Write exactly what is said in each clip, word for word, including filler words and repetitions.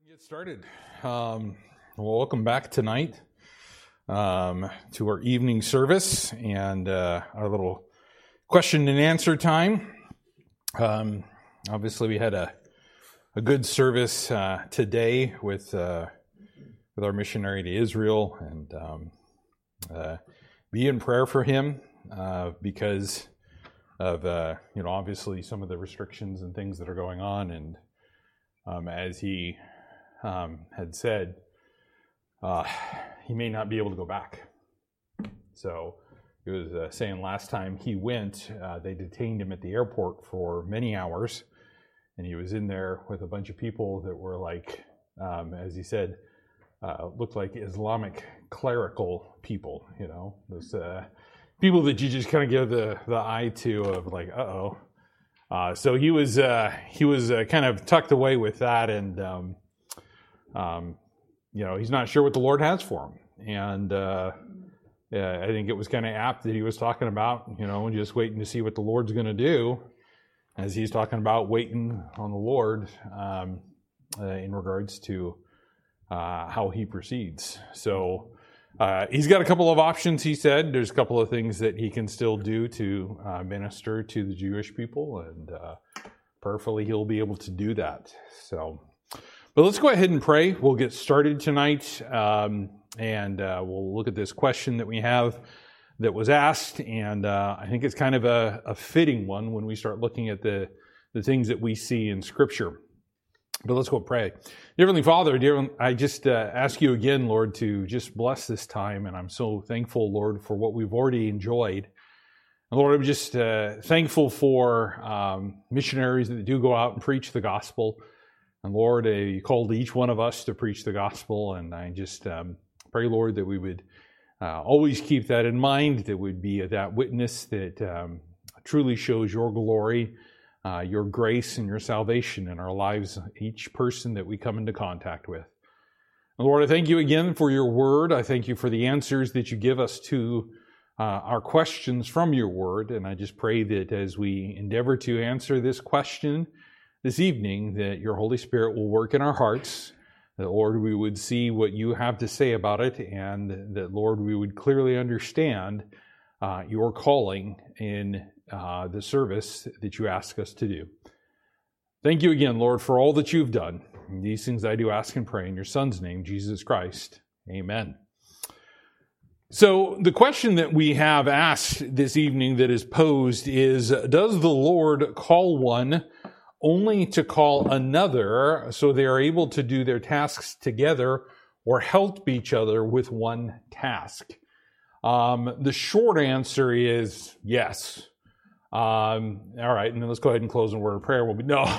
Get started. Um, well, welcome back tonight um, to our evening service and uh, our little question and answer time. Um, obviously, we had a a good service uh, today with uh, with our missionary to Israel, and um, uh, be in prayer for him uh, because of uh, you know obviously some of the restrictions and things that are going on, and um, as he Um, had said uh, he may not be able to go back. So he was uh, saying last time he went, uh, they detained him at the airport for many hours, and he was in there with a bunch of people that were like, um, as he said, uh, looked like Islamic clerical people, you know, those uh, people that you just kind of give the, the eye to of like, uh-oh. Uh, so he was, uh, he was uh, kind of tucked away with that, and um, Um, you know, he's not sure what the Lord has for him. And uh, yeah, I think it was kind of apt that he was talking about, you know, just waiting to see what the Lord's going to do, as he's talking about waiting on the Lord um, uh, in regards to uh, how he proceeds. So uh, he's got a couple of options, he said. There's a couple of things that he can still do to uh, minister to the Jewish people, and uh, prayerfully he'll be able to do that. So... But let's go ahead and pray. We'll get started tonight, um, and uh, we'll look at this question that we have that was asked, and uh, I think it's kind of a, a fitting one when we start looking at the, the things that we see in Scripture. But let's go pray. Dear Heavenly Father, dear, I just uh, ask you again, Lord, to just bless this time, and I'm so thankful, Lord, for what we've already enjoyed. And Lord, I'm just uh, thankful for um, missionaries that do go out and preach the gospel. And Lord, uh, you called each one of us to preach the gospel, and I just um, pray, Lord, that we would uh, always keep that in mind, that would be that witness that um, truly shows your glory, uh, your grace, and your salvation in our lives, each person that we come into contact with. And Lord, I thank you again for your word. I thank you for the answers that you give us to uh, our questions from your word, and I just pray that as we endeavor to answer this question this evening, that your Holy Spirit will work in our hearts, that, Lord, we would see what you have to say about it, and that, Lord, we would clearly understand uh, your calling in uh, the service that you ask us to do. Thank you again, Lord, for all that you've done. And these things I do ask and pray in your Son's name, Jesus Christ. Amen. So the question that we have asked this evening that is posed is, does the Lord call one only to call another so they are able to do their tasks together or help each other with one task? Um, the short answer is yes. Um, all right, and then let's go ahead and close in a word of prayer. We'll be, no.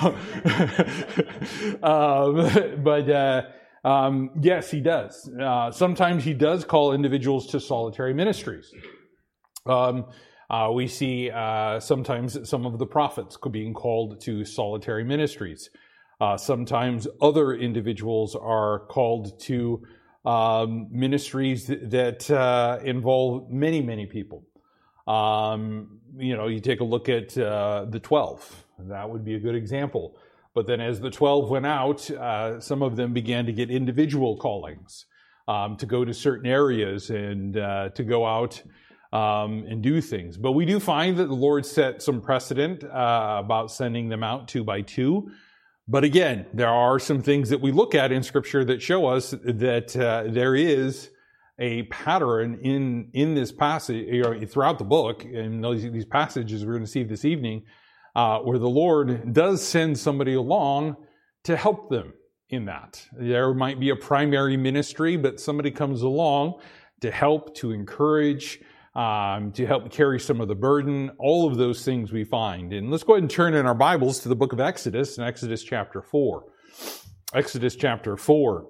um, but uh, um, yes, he does. Uh, sometimes he does call individuals to solitary ministries. Um Uh, we see uh, sometimes some of the prophets being called to solitary ministries. Uh, sometimes other individuals are called to um, ministries that uh, involve many, many people. Um, you know, you take a look at uh, the twelve. That would be a good example. But then as the twelve went out, uh, some of them began to get individual callings um, to go to certain areas and uh, to go out Um, and do things. But we do find that the Lord set some precedent uh, about sending them out two by two. But again, there are some things that we look at in Scripture that show us that uh, there is a pattern in in this passage, you know, throughout the book, and those, these passages we're going to see this evening, uh, where the Lord does send somebody along to help them in that. There might be a primary ministry, but somebody comes along to help, to encourage, Um, to help carry some of the burden, all of those things we find. And let's go ahead and turn in our Bibles to the book of Exodus, in Exodus chapter four. Exodus chapter four.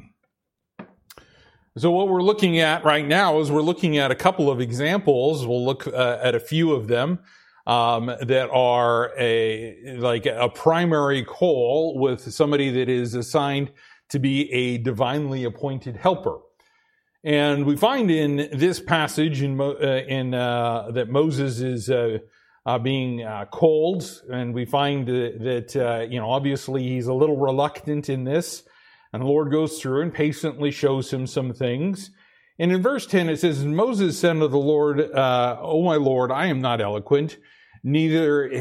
So what we're looking at right now is we're looking at a couple of examples. We'll look uh, at a few of them um, that are a like a primary call with somebody that is assigned to be a divinely appointed helper. And we find in this passage in, uh, in uh, that Moses is uh, uh, being uh, called, and we find that, that uh, you know, obviously he's a little reluctant in this, And the Lord goes through and patiently shows him some things. And in verse ten, it says, Moses said unto the Lord, uh, O my Lord, I am not eloquent, neither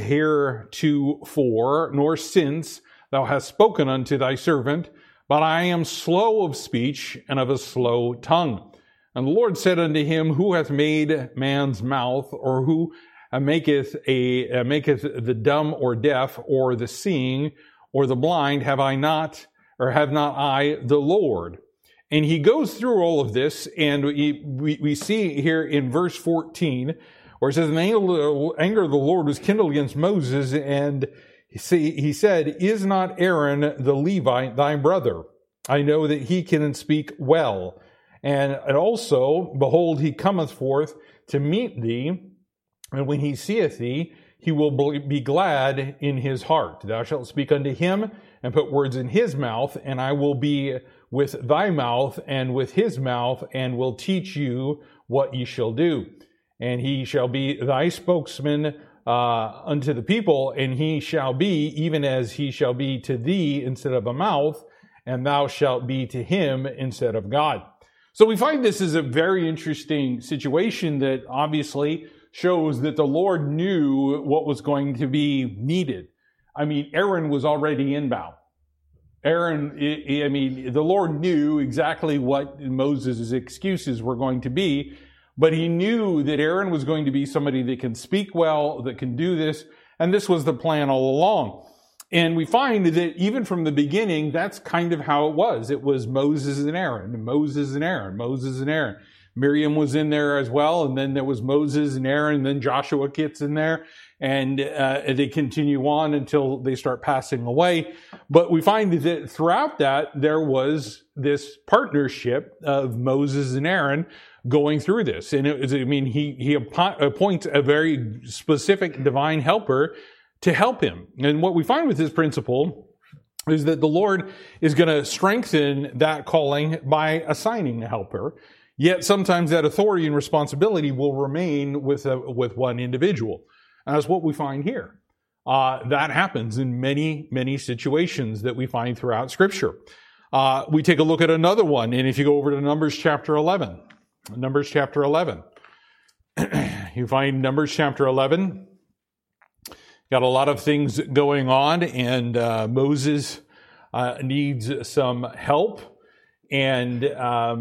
heretofore nor since thou hast spoken unto thy servant, but I am slow of speech and of a slow tongue. And the Lord said unto him, Who hath made man's mouth, or who maketh a maketh the dumb or deaf, or the seeing, or the blind? Have I not, or have not I the Lord? And he goes through all of this, and we, we, we see here in verse fourteen, where it says, the anger of the Lord was kindled against Moses, and he, he said, Is not Aaron the Levite thy brother? I know that he can speak well. And, and also, behold, he cometh forth to meet thee, and when he seeth thee, he will be glad in his heart. Thou shalt speak unto him, and put words in his mouth, and I will be with thy mouth and with his mouth, and will teach you what ye shall do. And he shall be thy spokesman uh, unto the people, and he shall be even as he shall be to thee instead of a mouth, and thou shalt be to him instead of God. So we find this is a very interesting situation that obviously shows that the Lord knew what was going to be needed. I mean, Aaron was already inbound. Aaron, I mean, the Lord knew exactly what Moses' excuses were going to be, but he knew that Aaron was going to be somebody that can speak well, that can do this, and this was the plan all along. And we find that even from the beginning, that's kind of how it was. It was Moses and Aaron, Moses and Aaron, Moses and Aaron. Miriam was in there as well, and then there was Moses and Aaron, and then Joshua gets in there, and uh, they continue on until they start passing away. But we find that throughout that, there was this partnership of Moses and Aaron going through this. And it was, I mean, he, he appoints a very specific divine helper to help him. And what we find with this principle is that the Lord is going to strengthen that calling by assigning a helper. Yet sometimes that authority and responsibility will remain with a, with one individual. And that's what we find here. Uh, that happens in many, many situations that we find throughout Scripture. Uh, we take a look at another one, and if you go over to Numbers chapter eleven, Numbers chapter eleven, you find Numbers chapter eleven. Got a lot of things going on, and uh, Moses uh, needs some help. And um,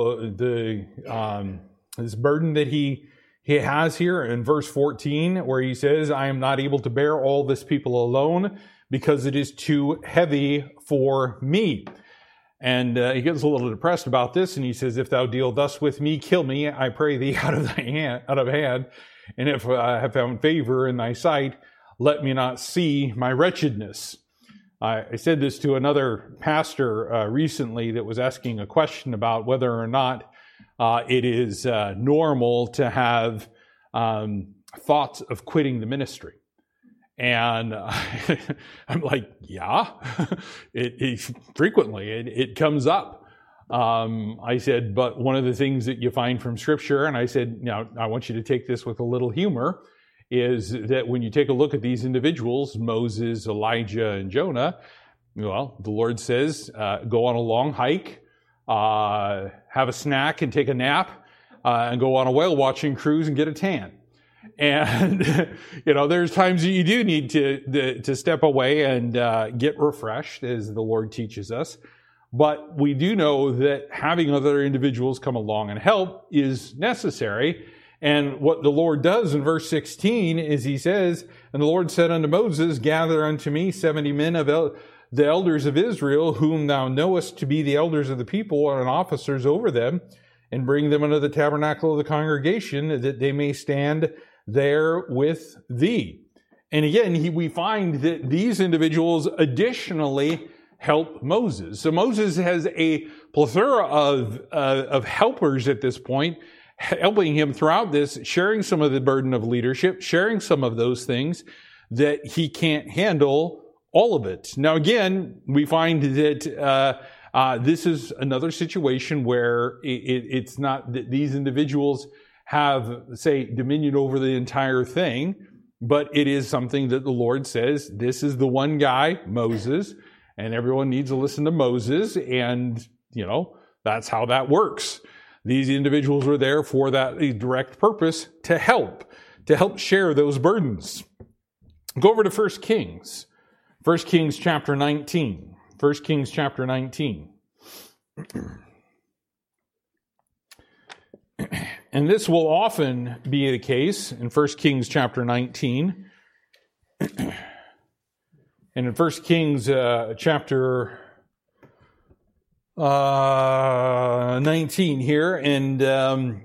the the um, this burden that he he has here in verse fourteen, where he says, "I am not able to bear all this people alone, because it is too heavy for me." And uh, he gets a little depressed about this, and he says, "If thou deal thus with me, kill me, I pray thee, out of thy hand, out of hand. And if I have found favor in thy sight, let me not see my wretchedness." I said this to another pastor uh, recently that was asking a question about whether or not uh, it is uh, normal to have um, thoughts of quitting the ministry. And uh, I'm like, yeah, it, it frequently it, it comes up. Um, I said, but one of the things that you find from Scripture, and I said, now I want you to take this with a little humor, is that when you take a look at these individuals, Moses, Elijah, and Jonah, well, the Lord says, uh, go on a long hike, uh, have a snack and take a nap, uh, and go on a whale watching cruise and get a tan. And, you know, there's times that you do need to, to step away and uh, get refreshed, as the Lord teaches us. But we do know that having other individuals come along and help is necessary. And what the Lord does in verse sixteen is he says, "And the Lord said unto Moses, Gather unto me seventy men of el- the elders of Israel, whom thou knowest to be the elders of the people and officers over them, and bring them unto the tabernacle of the congregation, that they may stand there with thee." And again, he, we find that these individuals additionally help Moses. So Moses has a plethora of, uh, of helpers at this point, helping him throughout this, sharing some of the burden of leadership, sharing some of those things that he can't handle all of it. Now, again, we find that uh, uh, this is another situation where it, it, it's not that these individuals have, say, dominion over the entire thing, but it is something that the Lord says, this is the one guy, Moses, and everyone needs to listen to Moses, and, you know, that's how that works. These individuals were there for that direct purpose, to help, to help share those burdens. Go over to First Kings. First Kings chapter nineteen. First Kings chapter nineteen. And this will often be the case in First Kings chapter nineteen. And in First Kings uh, chapter uh, nineteen here, and um,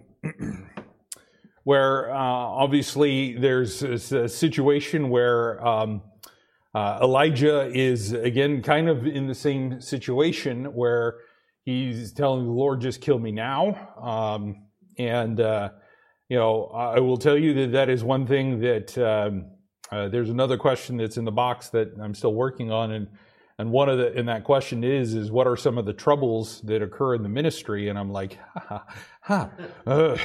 where uh, obviously there's a, a situation where um, uh, Elijah is, again, kind of in the same situation where he's telling the Lord, just kill me now. Um, and, uh, you know, I will tell you that that is one thing that um, uh, there's another question that's in the box that I'm still working on. And, and one of the, and that question is, is what are some of the troubles that occur in the ministry? And I'm like, ha, ha, ha.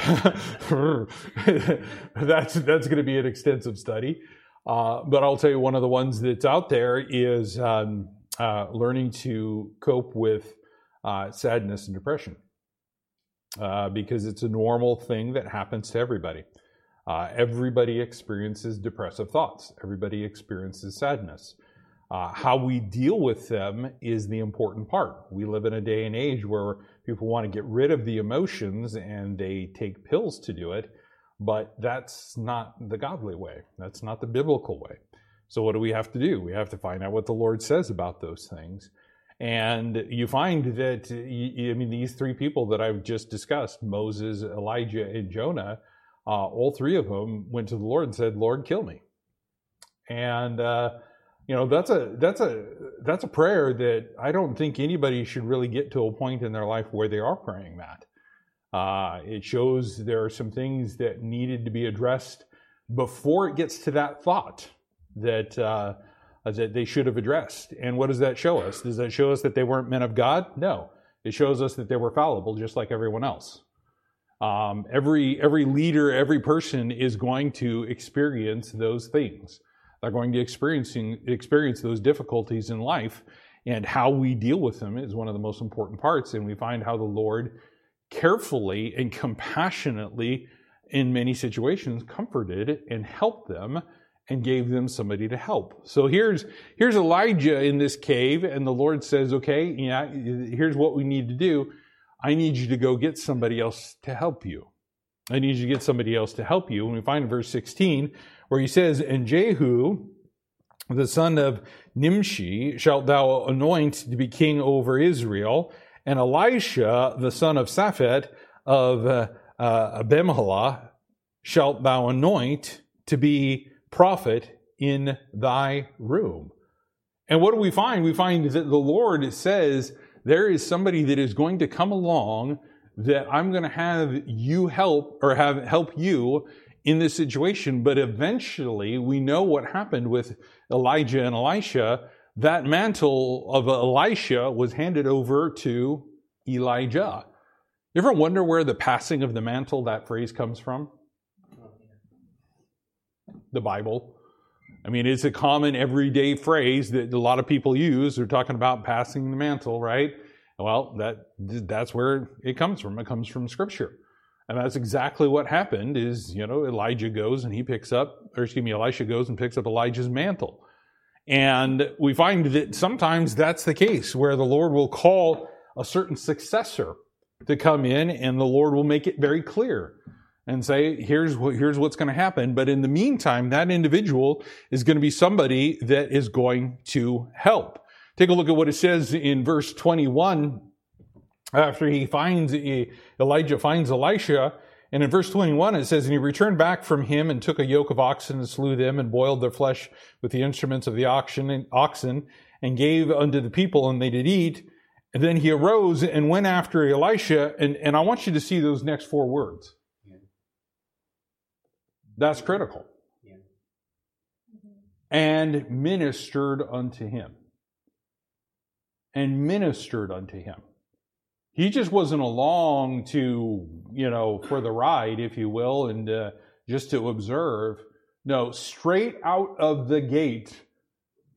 Uh, that's, that's going to be an extensive study. Uh, but I'll tell you, one of the ones that's out there is um, uh, learning to cope with uh, sadness and depression. Uh, because it's a normal thing that happens to everybody. Uh, everybody experiences depressive thoughts. Everybody experiences sadness. Uh, how we deal with them is the important part. We live in a day and age where people want to get rid of the emotions and they take pills to do it, but that's not the godly way. That's not the biblical way. So what do we have to do? We have to find out what the Lord says about those things. And you find that, I mean, these three people that I've just discussed, Moses, Elijah, and Jonah, uh, all three of them went to the Lord and said, Lord, kill me. And, uh, you know, that's a, that's a, that's a prayer that I don't think anybody should really get to a point in their life where they are praying that. Uh, it shows there are some things that needed to be addressed before it gets to that thought that, uh, that they should have addressed. And what does that show us? Does that show us that they weren't men of God? No. It shows us that they were fallible, just like everyone else. Um, every every leader, every person is going to experience those things. They're going to experiencing experience those difficulties in life, and how we deal with them is one of the most important parts. And we find how the Lord carefully and compassionately, in many situations, comforted and helped them and gave them somebody to help. So here's here's Elijah in this cave, and the Lord says, okay, yeah, here's what we need to do. I need you to go get somebody else to help you. I need you to get somebody else to help you. And we find in verse sixteen, where he says, and Jehu, the son of Nimshi, shalt thou anoint to be king over Israel, and Elisha, the son of Shaphat of uh, uh, Abimhalah, shalt thou anoint to be prophet in thy room. And what do we find? We find that the Lord says there is somebody that is going to come along that I'm going to have you help, or have help you in this situation. But eventually we know what happened with Elijah and Elisha. That mantle of Elisha was handed over to Elijah. You ever wonder where the passing of the mantle, that phrase, comes from? The Bible. I mean, it's a common everyday phrase that a lot of people use. They're talking about passing the mantle, right? Well, that that's where it comes from. It comes from Scripture. And that's exactly what happened is, you know, Elijah goes and he picks up, or excuse me, Elisha goes and picks up Elijah's mantle. And we find that sometimes that's the case, where the Lord will call a certain successor to come in, and the Lord will make it very clear and say, here's what, here's what's going to happen. But in the meantime, that individual is going to be somebody that is going to help. Take a look at what it says in verse twenty-one, after he finds, Elijah finds Elisha. And in verse twenty-one, it says, and he returned back from him and took a yoke of oxen and slew them and boiled their flesh with the instruments of the oxen and gave unto the people, and they did eat. And then he arose and went after Elisha. And, and I want you to see those next four words. That's critical. Yeah. And ministered unto him. And ministered unto him. He just wasn't along to, you know, for the ride, if you will, and uh, just to observe. No, straight out of the gate,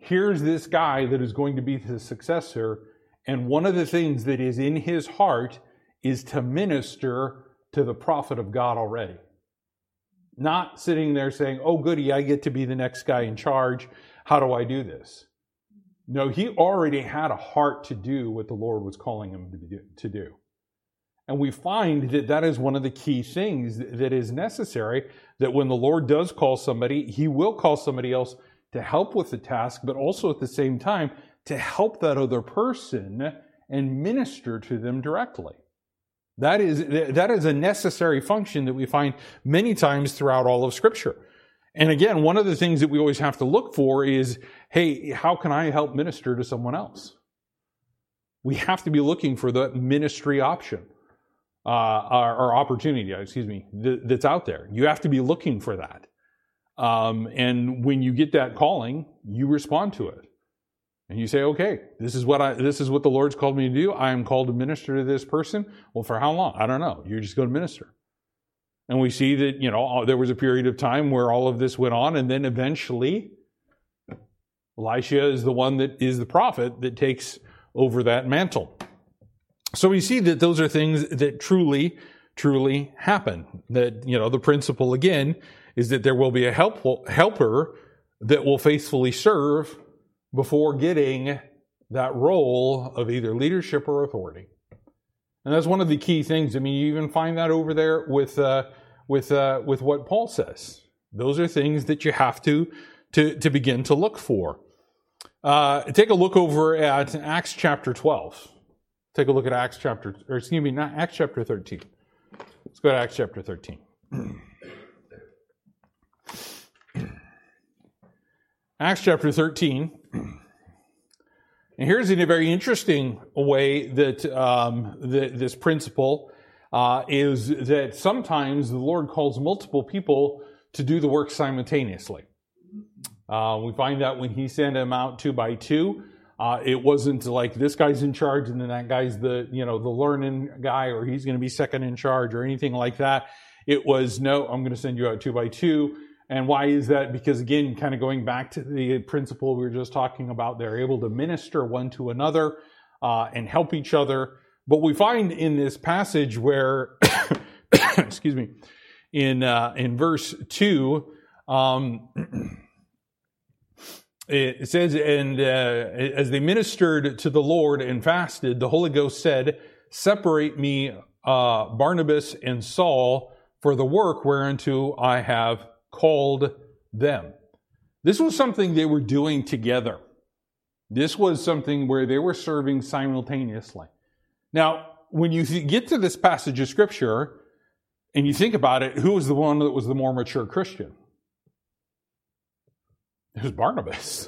here's this guy that is going to be the successor, and one of the things that is in his heart is to minister to the prophet of God already. Not sitting there saying, oh, goody, I get to be the next guy in charge. How do I do this? No, he already had a heart to do what the Lord was calling him to do. To do. And we find that that is one of the key things that is necessary, that when the Lord does call somebody, he will call somebody else to help with the task, but also at the same time to help that other person and minister to them directly. That is, that is a necessary function that we find many times throughout all of Scripture. And again, one of the things that we always have to look for is, hey, how can I help minister to someone else? We have to be looking for the ministry option, uh, or, or opportunity, excuse me, th- that's out there. You have to be looking for that. Um, and when you get that calling, you respond to it. And you say, okay, this is what I, this is what the Lord's called me to do. I am called to minister to this person. Well, for how long? I don't know. You're just going to minister. And we see that, you know, there was a period of time where all of this went on, and then eventually Elisha is the one that is the prophet that takes over that mantle. So we see that those are things that truly, truly happen. That, you know, the principle again is that there will be a helpful helper that will faithfully serve before getting that role of either leadership or authority. And that's one of the key things. I mean, you even find that over there with uh, with uh, with what Paul says. Those are things that you have to to, to begin to look for. Uh, take a look over at Acts chapter twelve. Take a look at Acts chapter, or excuse me, not Acts chapter thirteen. Let's go to Acts chapter thirteen. Acts chapter thirteen. And here's in a very interesting way that, um, that this principle uh, is that sometimes the Lord calls multiple people to do the work simultaneously. Uh, we find that when he sent them out two by two, uh, it wasn't like this guy's in charge and then that guy's the, you know, the learning guy, or he's going to be second in charge or anything like that. It was, no, I'm going to send you out two by two. And why is that? Because again, kind of going back to the principle we were just talking about, they're able to minister one to another uh, and help each other. But we find in this passage where, excuse me, in uh, in verse two, um, it says, and uh, as they ministered to the Lord and fasted, the Holy Ghost said, "Separate me, uh, Barnabas and Saul, for the work whereunto I have called them." This was something they were doing together. This was something where they were serving simultaneously. Now, when you get to this passage of Scripture and you think about it, who was the one that was the more mature Christian? It was Barnabas.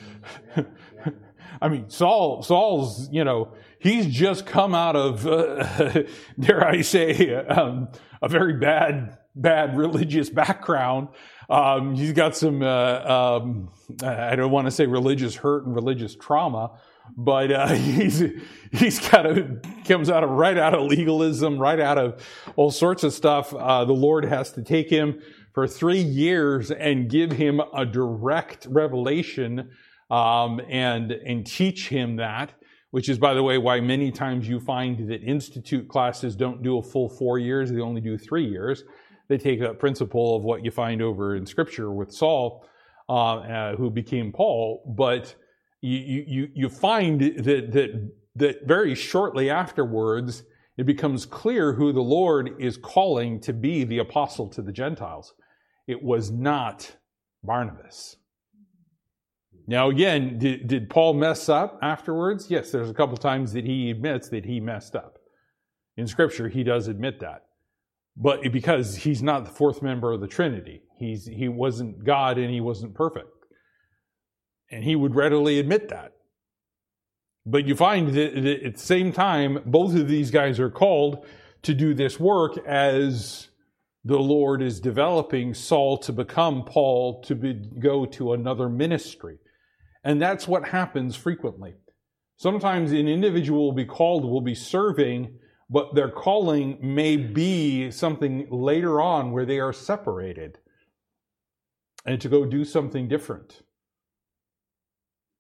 I mean, Saul, Saul's, you know, he's just come out of, uh, dare I say, um, a very bad bad religious background. Um, he's got some, uh, um, I don't want to say religious hurt and religious trauma, but uh, he's he's kind of comes out of right out of legalism, right out of all sorts of stuff. Uh, the Lord has to take him for three years and give him a direct revelation um, and and teach him that. Which is, by the way, why many times you find that institute classes don't do a full four years; they only do three years. They take that principle of what you find over in Scripture with Saul, uh, uh, who became Paul, but you you you find that that that very shortly afterwards, it becomes clear who the Lord is calling to be the apostle to the Gentiles. It was not Barnabas. Now, again, did, did Paul mess up afterwards? Yes, there's a couple times that he admits that he messed up. In Scripture, he does admit that. But because he's not the fourth member of the Trinity. He's, he wasn't God and he wasn't perfect. And he would readily admit that. But you find that at the same time, both of these guys are called to do this work as the Lord is developing Saul to become Paul, to be, go to another ministry. And that's what happens frequently. Sometimes an individual will be called, will be serving, but their calling may be something later on where they are separated and to go do something different.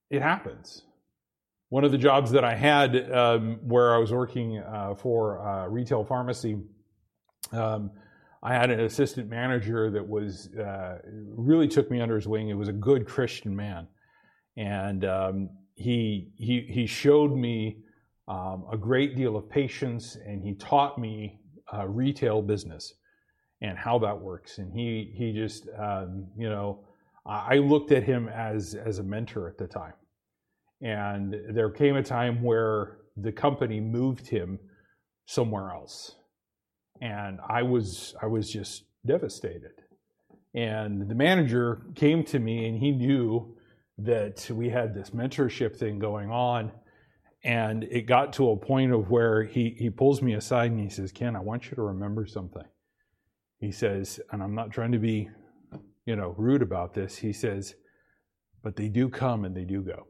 it happens. One of the jobs that I had um, where I was working uh, for a retail pharmacy, um, I had an assistant manager that was uh, really took me under his wing. It was a good Christian man, and um, he he he showed me um, a great deal of patience, and he taught me uh, retail business and how that works. And he he just um, you know I looked at him as as a mentor at the time. And there came a time where the company moved him somewhere else. And I was I was just devastated. And the manager came to me, and he knew that we had this mentorship thing going on. And it got to a point of where he, he pulls me aside and he says, "Ken, I want you to remember something." He says, and I'm not trying to be, you know, rude about this. He says, "But they do come and they do go."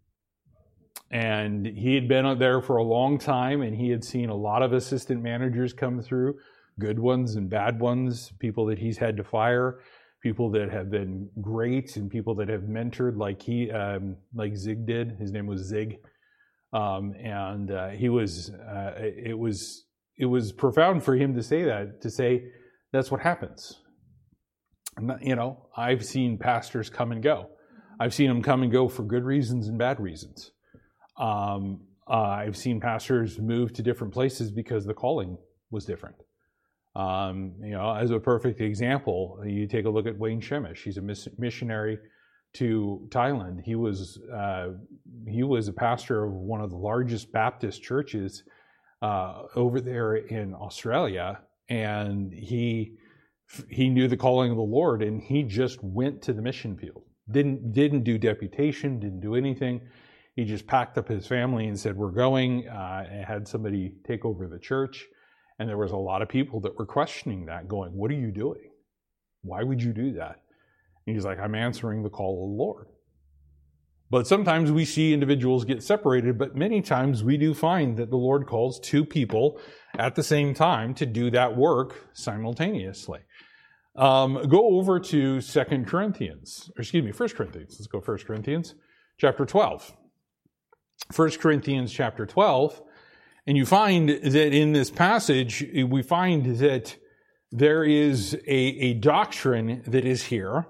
And he had been there for a long time, and he had seen a lot of assistant managers come through, good ones and bad ones, people that he's had to fire, people that have been great, and people that have mentored like he, um, like Zig did. His name was Zig, um, and uh, he was. Uh, it was it was profound for him to say that. To say that's what happens. Not, you know, I've seen pastors come and go. I've seen them come and go for good reasons and bad reasons. Um, uh, I've seen pastors move to different places because the calling was different. Um, you know, as a perfect example, you take a look at Wayne Shemish. He's a miss- missionary to Thailand. He was uh, he was a pastor of one of the largest Baptist churches uh, over there in Australia, and he he knew the calling of the Lord, and he just went to the mission field. Didn't didn't do deputation, didn't do anything. He just packed up his family and said, "We're going," uh, and had somebody take over the church. And there was a lot of people that were questioning that, going, "What are you doing? Why would you do that?" And he's like, "I'm answering the call of the Lord." But sometimes we see individuals get separated, but many times we do find that the Lord calls two people at the same time to do that work simultaneously. Um, go over to Second Corinthians, or excuse me, First Corinthians. Let's go First Corinthians chapter twelve. First Corinthians chapter twelve, and you find that in this passage, we find that there is a, a doctrine that is here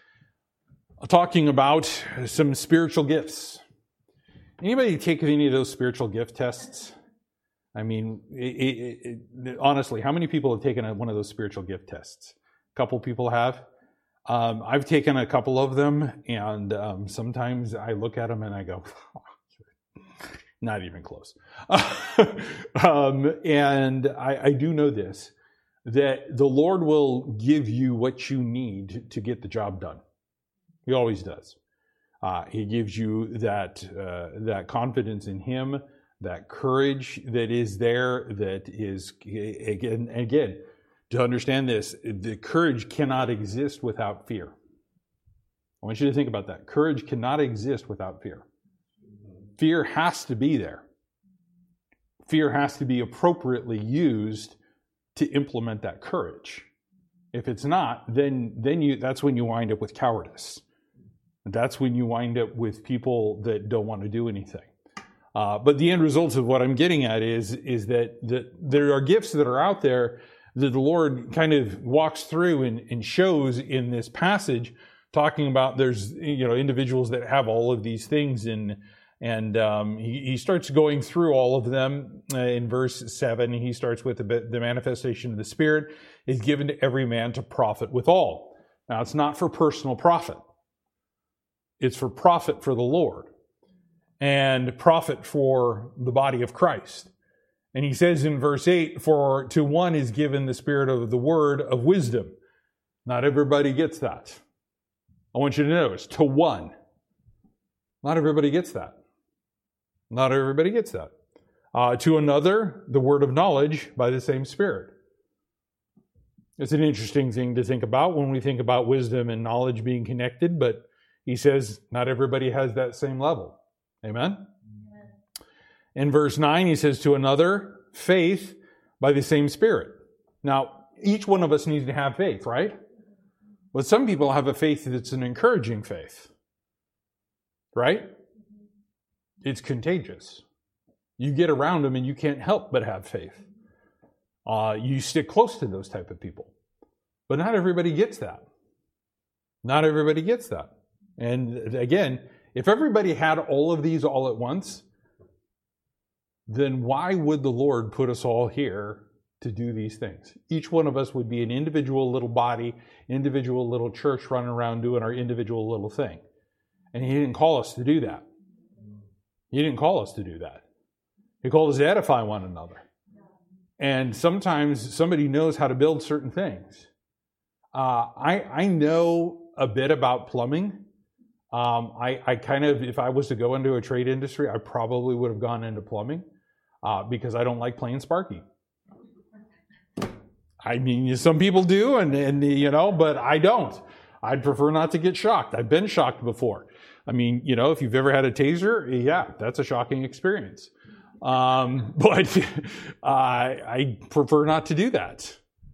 talking about some spiritual gifts. Anybody take any of those spiritual gift tests? I mean, it, it, it, honestly, how many people have taken a, one of those spiritual gift tests? A couple people have. Um, I've taken a couple of them, and um, sometimes I look at them and I go, oh, not even close. um, and I, I do know this, that the Lord will give you what you need to get the job done. He always does. Uh, he gives you that uh, that confidence in Him, that courage that is there, that is, again, again, to understand this, the courage cannot exist without fear. I want you to think about that. Courage cannot exist without fear. Fear has to be there. Fear has to be appropriately used to implement that courage. If it's not, then then you that's when you wind up with cowardice. That's when you wind up with people that don't want to do anything. Uh, but the end result of what I'm getting at is, is that, that there are gifts that are out there that the Lord kind of walks through and, and shows in this passage, talking about there's you know individuals that have all of these things, and and um, he, he starts going through all of them uh, in verse seven. He starts with the, the manifestation of the Spirit is given to every man to profit withal. Now, it's not for personal profit. It's for profit for the Lord and profit for the body of Christ. And he says in verse eight, for to one is given the Spirit of the word of wisdom. Not everybody gets that. I want you to notice, to one. Not everybody gets that. Not everybody gets that. Uh, to another, the word of knowledge by the same Spirit. It's an interesting thing to think about when we think about wisdom and knowledge being connected, but he says not everybody has that same level. Amen? Amen. In verse nine, he says, to another, faith by the same Spirit. Now, each one of us needs to have faith, right? But some people have a faith that's an encouraging faith. Right? it's contagious. You get around them and you can't help but have faith. Uh, you stick close to those type of people. But not everybody gets that. Not everybody gets that. And again, if everybody had all of these all at once, then why would the Lord put us all here to do these things? Each one of us would be an individual little body, individual little church running around doing our individual little thing. And he didn't call us to do that. He didn't call us to do that. He called us to edify one another. And sometimes somebody knows how to build certain things. Uh, I, I know a bit about plumbing. Um, I, I kind of, if I was to go into a trade industry, I probably would have gone into plumbing uh, because I don't like playing Sparky. I mean, some people do, and, and you know, but I don't. I'd prefer not to get shocked. I've been shocked before. I mean, you know, if you've ever had a taser, yeah, that's a shocking experience. Um, but uh, I prefer not to do that.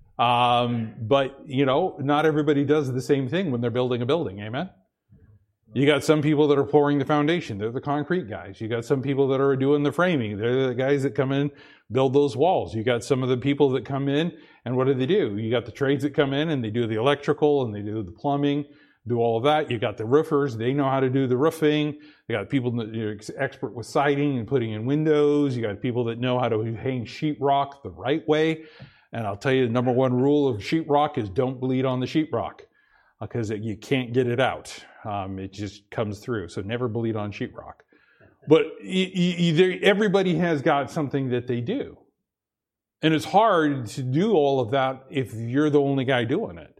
Um, but, you know, not everybody does the same thing when they're building a building. Amen? You got some people that are pouring the foundation. They're the concrete guys. You got some people that are doing the framing. They're the guys that come in, build those walls. You got some of the people that come in, and what do they do? You got the trades that come in, and they do the electrical, and they do the plumbing, do all of that. You got the roofers. They know how to do the roofing. You got people that are expert with siding and putting in windows. You got people that know how to hang sheetrock the right way. And I'll tell you, the number one rule of sheetrock is don't bleed on the sheetrock because you can't get it out. Um, it just comes through. So never bleed on sheetrock. But either everybody has got something that they do. And it's hard to do all of that if you're the only guy doing it.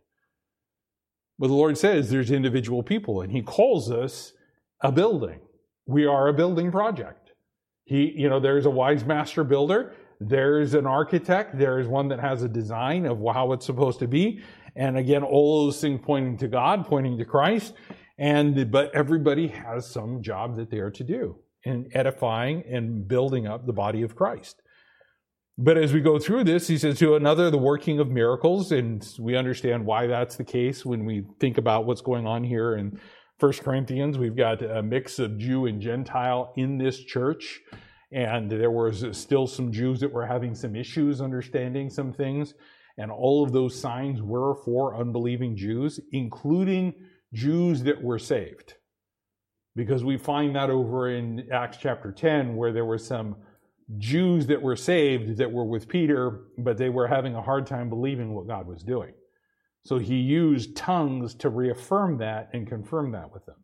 But the Lord says there's individual people, and he calls us a building. We are a building project. He, you know, there's a wise master builder. There's an architect. There's one that has a design of how it's supposed to be. And again, all those things pointing to God, pointing to Christ. And, but everybody has some job that they are to do in edifying and building up the body of Christ. But as we go through this, he says to another, the working of miracles. And we understand why that's the case when we think about what's going on here in First Corinthians. We've got a mix of Jew and Gentile in this church. And there was still some Jews that were having some issues understanding some things. And all of those signs were for unbelieving Jews, including Jews that were saved. Because we find that over in Acts chapter ten, where there were some Jews that were saved that were with Peter, but they were having a hard time believing what God was doing. So he used tongues to reaffirm that and confirm that with them.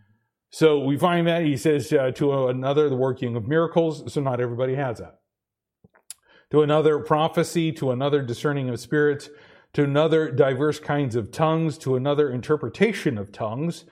So we find that he says uh, to another, the working of miracles. So not everybody has that. To another, prophecy. To another, discerning of spirits. To another, diverse kinds of tongues. To another, interpretation of tongues.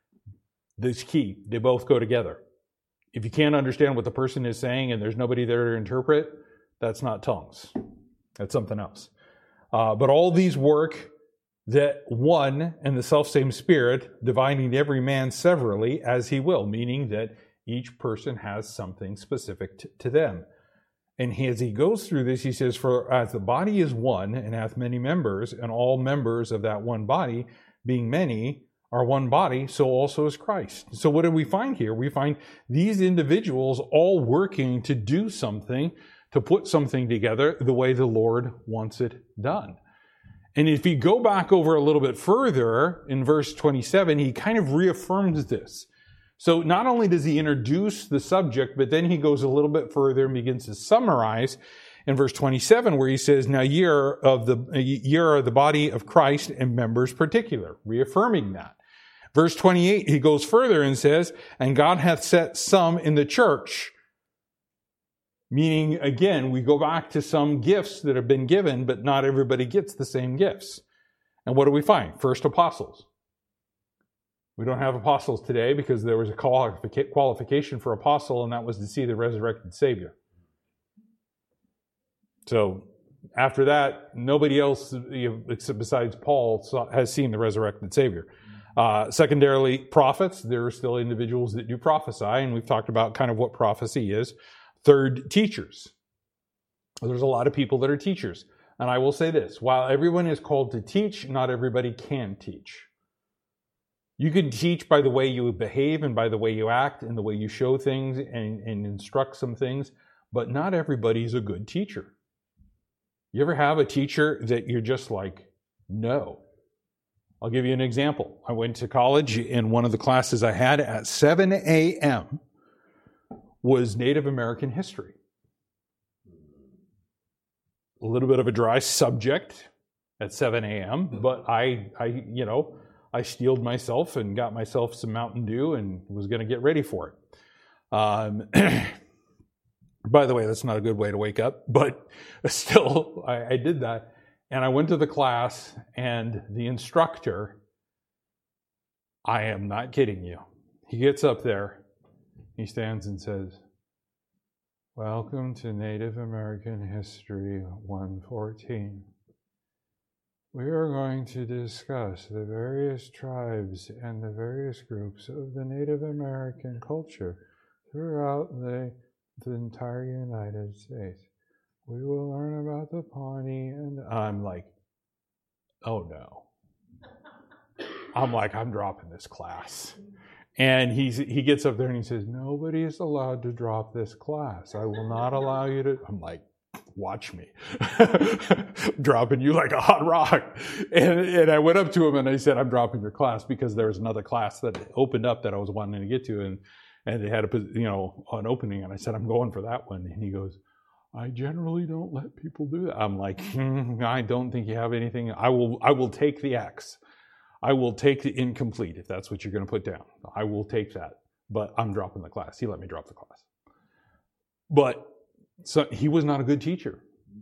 This key. They both go together. If you can't understand what the person is saying and there's nobody there to interpret, that's not tongues. That's something else. Uh, but all these work that one and the selfsame Spirit, dividing every man severally as he will, meaning that each person has something specific to, to them. And he, as he goes through this, he says, for as the body is one and hath many members, and all members of that one body, being many, are one body, so also is Christ. So what do we find here? We find these individuals all working to do something, to put something together the way the Lord wants it done. And if you go back over a little bit further in verse twenty-seven, he kind of reaffirms this. So not only does he introduce the subject, but then he goes a little bit further and begins to summarize in verse twenty-seven, where he says, now ye are of the, ye are the body of Christ and members particular, reaffirming that. Verse twenty-eight, he goes further and says, and God hath set some in the church. Meaning, again, we go back to some gifts that have been given, but not everybody gets the same gifts. And what do we find? First, apostles. We don't have apostles today because there was a qualification for apostle, and that was to see the resurrected Savior. So after that, nobody else besides Paul has seen the resurrected Savior. Uh, secondarily, prophets. There are still individuals that do prophesy, and we've talked about kind of what prophecy is. Third, teachers. There's a lot of people that are teachers. And I will say this, while everyone is called to teach, not everybody can teach. You can teach by the way you behave and by the way you act and the way you show things and, and instruct some things, but not everybody's a good teacher. You ever have a teacher that you're just like, no? I'll give you an example. I went to college, and one of the classes I had at seven a.m. was Native American history. A little bit of a dry subject at seven a.m., but I, I, you know, I steeled myself and got myself some Mountain Dew and was going to get ready for it. Um, by the way, that's not a good way to wake up, but still, I, I did that. And I went to the class, and the instructor, I am not kidding you, he gets up there, he stands and says, "Welcome to Native American History one fourteen. We are going to discuss the various tribes and the various groups of the Native American culture throughout the, the entire United States. We will learn about the Pawnee," and I'm like, oh no. I'm like, I'm dropping this class. And he's, he gets up there and he says, "Nobody is allowed to drop this class. I will not allow you to." I'm like, watch me. Dropping you like a hot rock. And, and I went up to him and I said, "I'm dropping your class," because there was another class that opened up that I was wanting to get to. And, and they had a, you know, an opening. And I said, "I'm going for that one." And he goes, "I generally don't let people do that." I'm like, hmm, I don't think you have anything. I will, I will take the X. I will take the incomplete if that's what you're going to put down. I will take that, but I'm dropping the class. He let me drop the class. But so he was not a good teacher.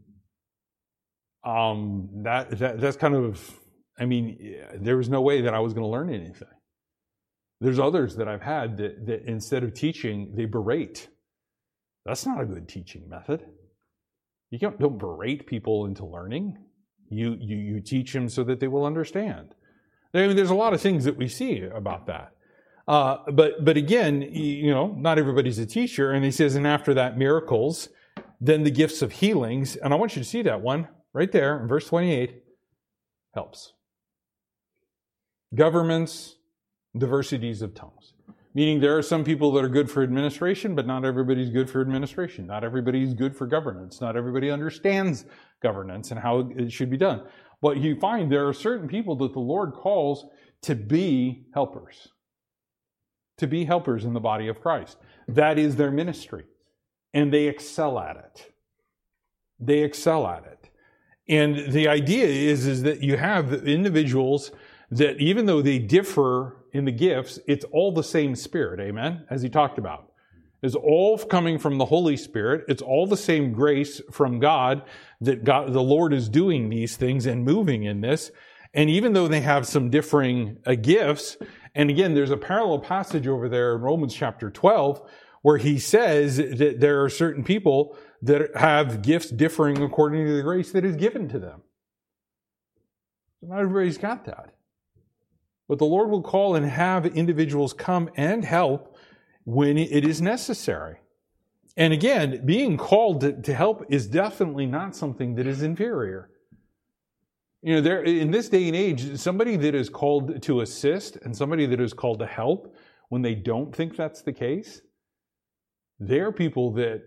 Um, that, that that's kind of, I mean, there was no way that I was going to learn anything. There's others that I've had that, that instead of teaching, they berate. That's not a good teaching method. You don't, don't berate people into learning. You, you you teach them so that they will understand. I mean, there's a lot of things that we see about that. Uh, but but again, you know, not everybody's a teacher. And he says, "And after that, miracles, then the gifts of healings." And I want you to see that one right there in verse twenty-eight. Helps. Governments, diversities of tongues. Meaning there are some people that are good for administration, but not everybody's good for administration. Not everybody's good for governance. Not everybody understands governance and how it should be done. But you find there are certain people that the Lord calls to be helpers. To be helpers in the body of Christ. That is their ministry. And they excel at it. They excel at it. And the idea is, is that you have individuals that even though they differ in the gifts, it's all the same Spirit, amen, as he talked about. It's all coming from the Holy Spirit. It's all the same grace from God that God, the Lord is doing these things and moving in this. And even though they have some differing uh, gifts, and again, there's a parallel passage over there in Romans chapter twelve, where he says that there are certain people that have gifts differing according to the grace that is given to them. Not everybody's got that. But the Lord will call and have individuals come and help when it is necessary. And again, being called to, to help is definitely not something that is inferior. You know, there in this day and age, somebody that is called to assist and somebody that is called to help, when they don't think that's the case, they're people that,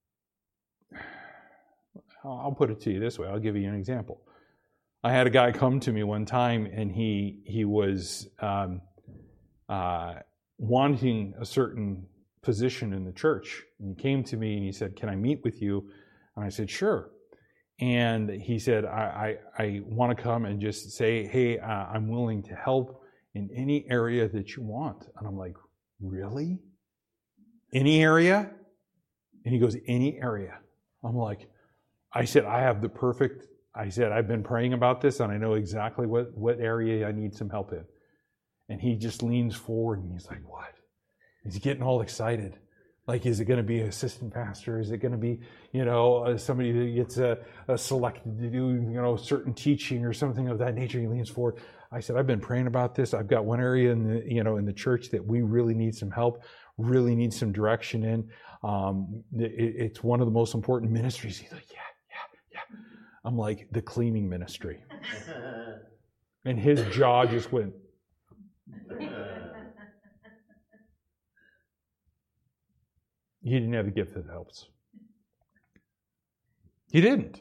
I'll put it to you this way, I'll give you an example. I had a guy come to me one time, and he he was um, uh, wanting a certain position in the church. And he came to me and he said, "Can I meet with you?" And I said, "Sure." And he said, I, I, I want to come and just say, "Hey, uh, I'm willing to help in any area that you want." And I'm like, "Really? Any area?" And he goes, "Any area." I'm like, I said, "I have the perfect," I said, "I've been praying about this and I know exactly what, what area I need some help in." And he just leans forward and he's like, "What?" He's getting all excited. Like, is it going to be an assistant pastor? Is it going to be, you know, uh, somebody that gets uh, uh, selected to do, you know, certain teaching or something of that nature? He leans forward. I said, "I've been praying about this. I've got one area in the, you know, in the church that we really need some help, really need some direction in. Um, it, it's one of the most important ministries." He's like, "Yeah, yeah, yeah." I'm like, "The cleaning ministry." And his jaw just went. he didn't have the gift that helps. He didn't.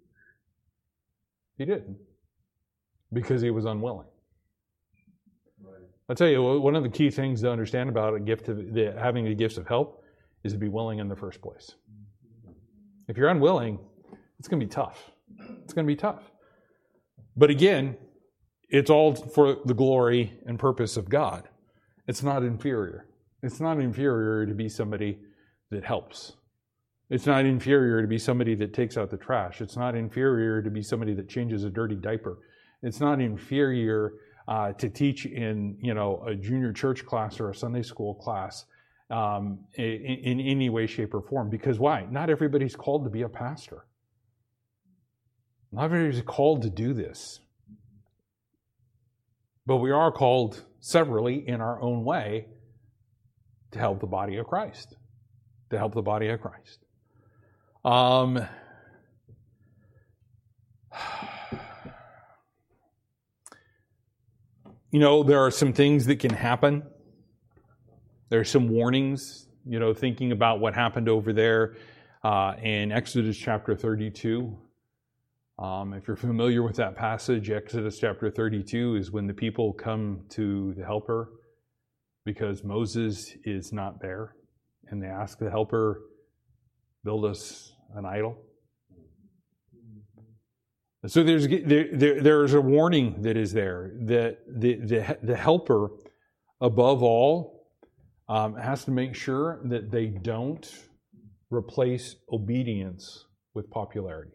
He didn't. Because he was unwilling. Right. I'll tell you, one of the key things to understand about a gift of the, having the gifts of help is to be willing in the first place. If you're unwilling, it's going to be tough. It's going to be tough. But again, it's all for the glory and purpose of God. It's not inferior. It's not inferior to be somebody that helps. It's not inferior to be somebody that takes out the trash. It's not inferior to be somebody that changes a dirty diaper. It's not inferior uh, to teach in, you know, a junior church class or a Sunday school class um, in, in any way, shape, or form. Because why? Not everybody's called to be a pastor. Not everybody's called to do this. But we are called severally in our own way to help the body of Christ. To help the body of Christ. Um, you know, there are some things that can happen. There are some warnings, you know, thinking about what happened over there uh, in Exodus chapter thirty-two. Um, if you're familiar with that passage, Exodus chapter thirty-two is when the people come to the helper because Moses is not there. And they ask the helper, build us an idol. So there's there, there, there's a warning that is there that the the, the helper, above all, um, has to make sure that they don't replace obedience with popularity.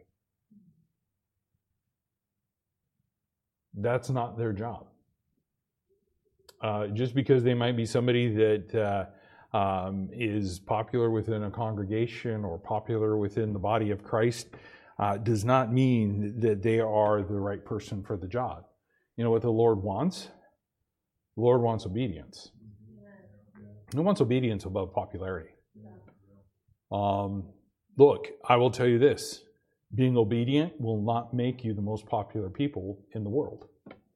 That's not their job. Uh, just because they might be somebody that uh, um, is popular within a congregation or popular within the body of Christ uh, does not mean that they are the right person for the job. You know what the Lord wants? The Lord wants obedience. He wants obedience above popularity. Um, look, I will tell you this. Being obedient will not make you the most popular people in the world.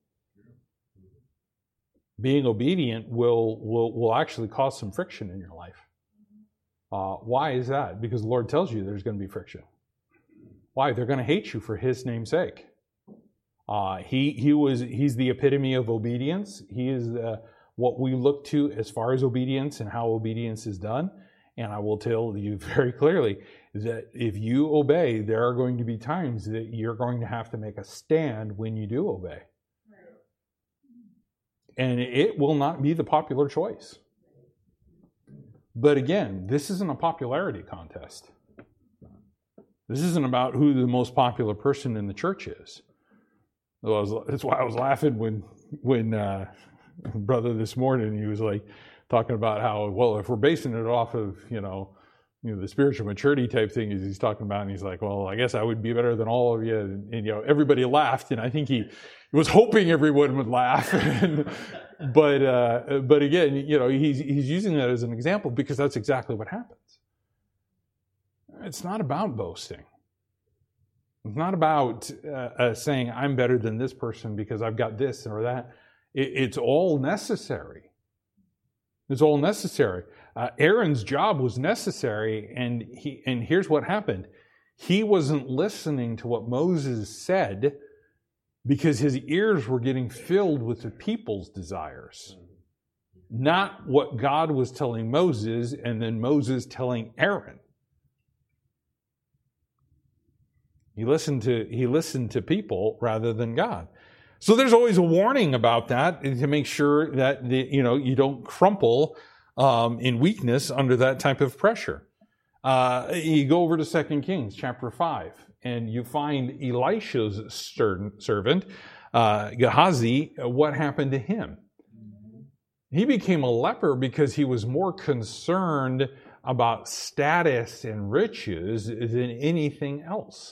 Being obedient will will, will actually cause some friction in your life. Uh, why is that? Because the Lord tells you there's going to be friction. Why? They're going to hate you for His name's sake. Uh, he he was he's the epitome of obedience. He is uh, what we look to as far as obedience and how obedience is done. And I will tell you very clearly that if you obey, there are going to be times that you're going to have to make a stand when you do obey. And it will not be the popular choice. But again, this isn't a popularity contest. This isn't about who the most popular person in the church is. That's why I was laughing when, when uh, brother this morning, he was like, talking about how, well, if we're basing it off of, you know, you know, the spiritual maturity type thing is he's talking about, and he's like, well, I guess I would be better than all of you. And, and you know, everybody laughed, and I think he was hoping everyone would laugh. and, but uh, but again, you know, he's he's using that as an example because that's exactly what happens. It's not about boasting. It's not about uh, uh, saying I'm better than this person because I've got this or that. It, it's all necessary. It's all necessary. Uh, Aaron's job was necessary, and he and here's what happened. He wasn't listening to what Moses said because his ears were getting filled with the people's desires. Not what God was telling Moses and then Moses telling Aaron. He listened to he listened to people rather than God. So there's always a warning about that to make sure that the, you know you don't crumple um, in weakness under that type of pressure. Uh, you go over to Second Kings chapter five, and you find Elisha's servant uh, Gehazi. What happened to him? He became a leper because he was more concerned about status and riches than anything else.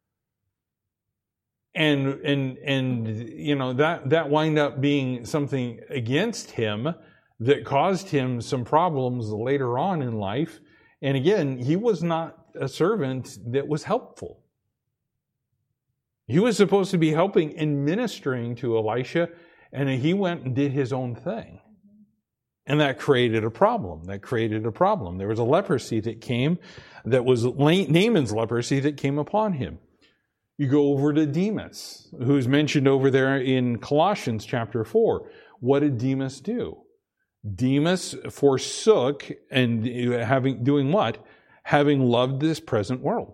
And, and, and, you know, that, that wind up being something against him that caused him some problems later on in life. And again, he was not a servant that was helpful. He was supposed to be helping and ministering to Elisha, and he went and did his own thing. And that created a problem. That created a problem. There was a leprosy that came, that was Naaman's leprosy that came upon him. You go over to Demas, who's mentioned over there in Colossians chapter four. What did Demas do? Demas forsook and having doing what? Having loved this present world.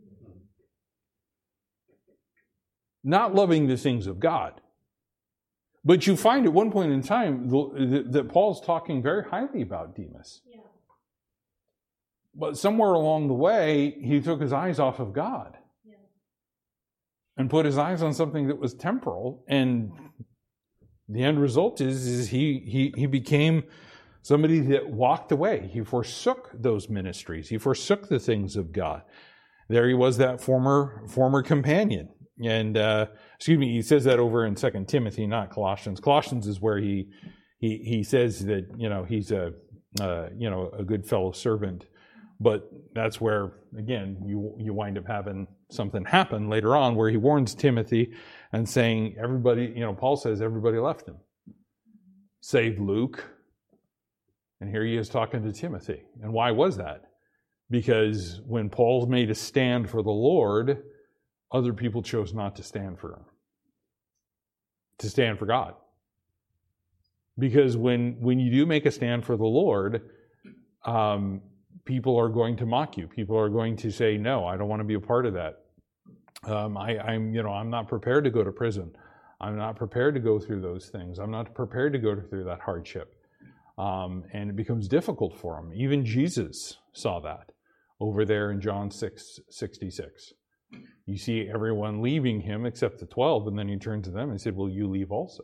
Not loving the things of God. But you find at one point in time that Paul's talking very highly about Demas. Yeah. But somewhere along the way, he took his eyes off of God. Yeah. And put his eyes on something that was temporal. And the end result is, is he, he, he became somebody that walked away. He forsook those ministries. He forsook the things of God. There he was, that former, former companion. And, uh, excuse me, he says that over in Second Timothy, not Colossians. Colossians is where he, he, he says that, you know, he's a, uh, you know, a good fellow servant. But that's where, again, you, you wind up having something happen later on where he warns Timothy and saying everybody, you know, Paul says everybody left him. Save Luke. And here he is talking to Timothy. And why was that? Because when Paul made a stand for the Lord, other people chose not to stand for him, to stand for God. Because when, when you do make a stand for the Lord, um, people are going to mock you. People are going to say, no, I don't want to be a part of that. Um, I, I'm, you know, I'm not prepared to go to prison. I'm not prepared to go through those things. I'm not prepared to go through that hardship. Um, and it becomes difficult for them. Even Jesus saw that over there in John six sixty-six. You see everyone leaving him except the twelve, and then he turned to them and said, will you leave also?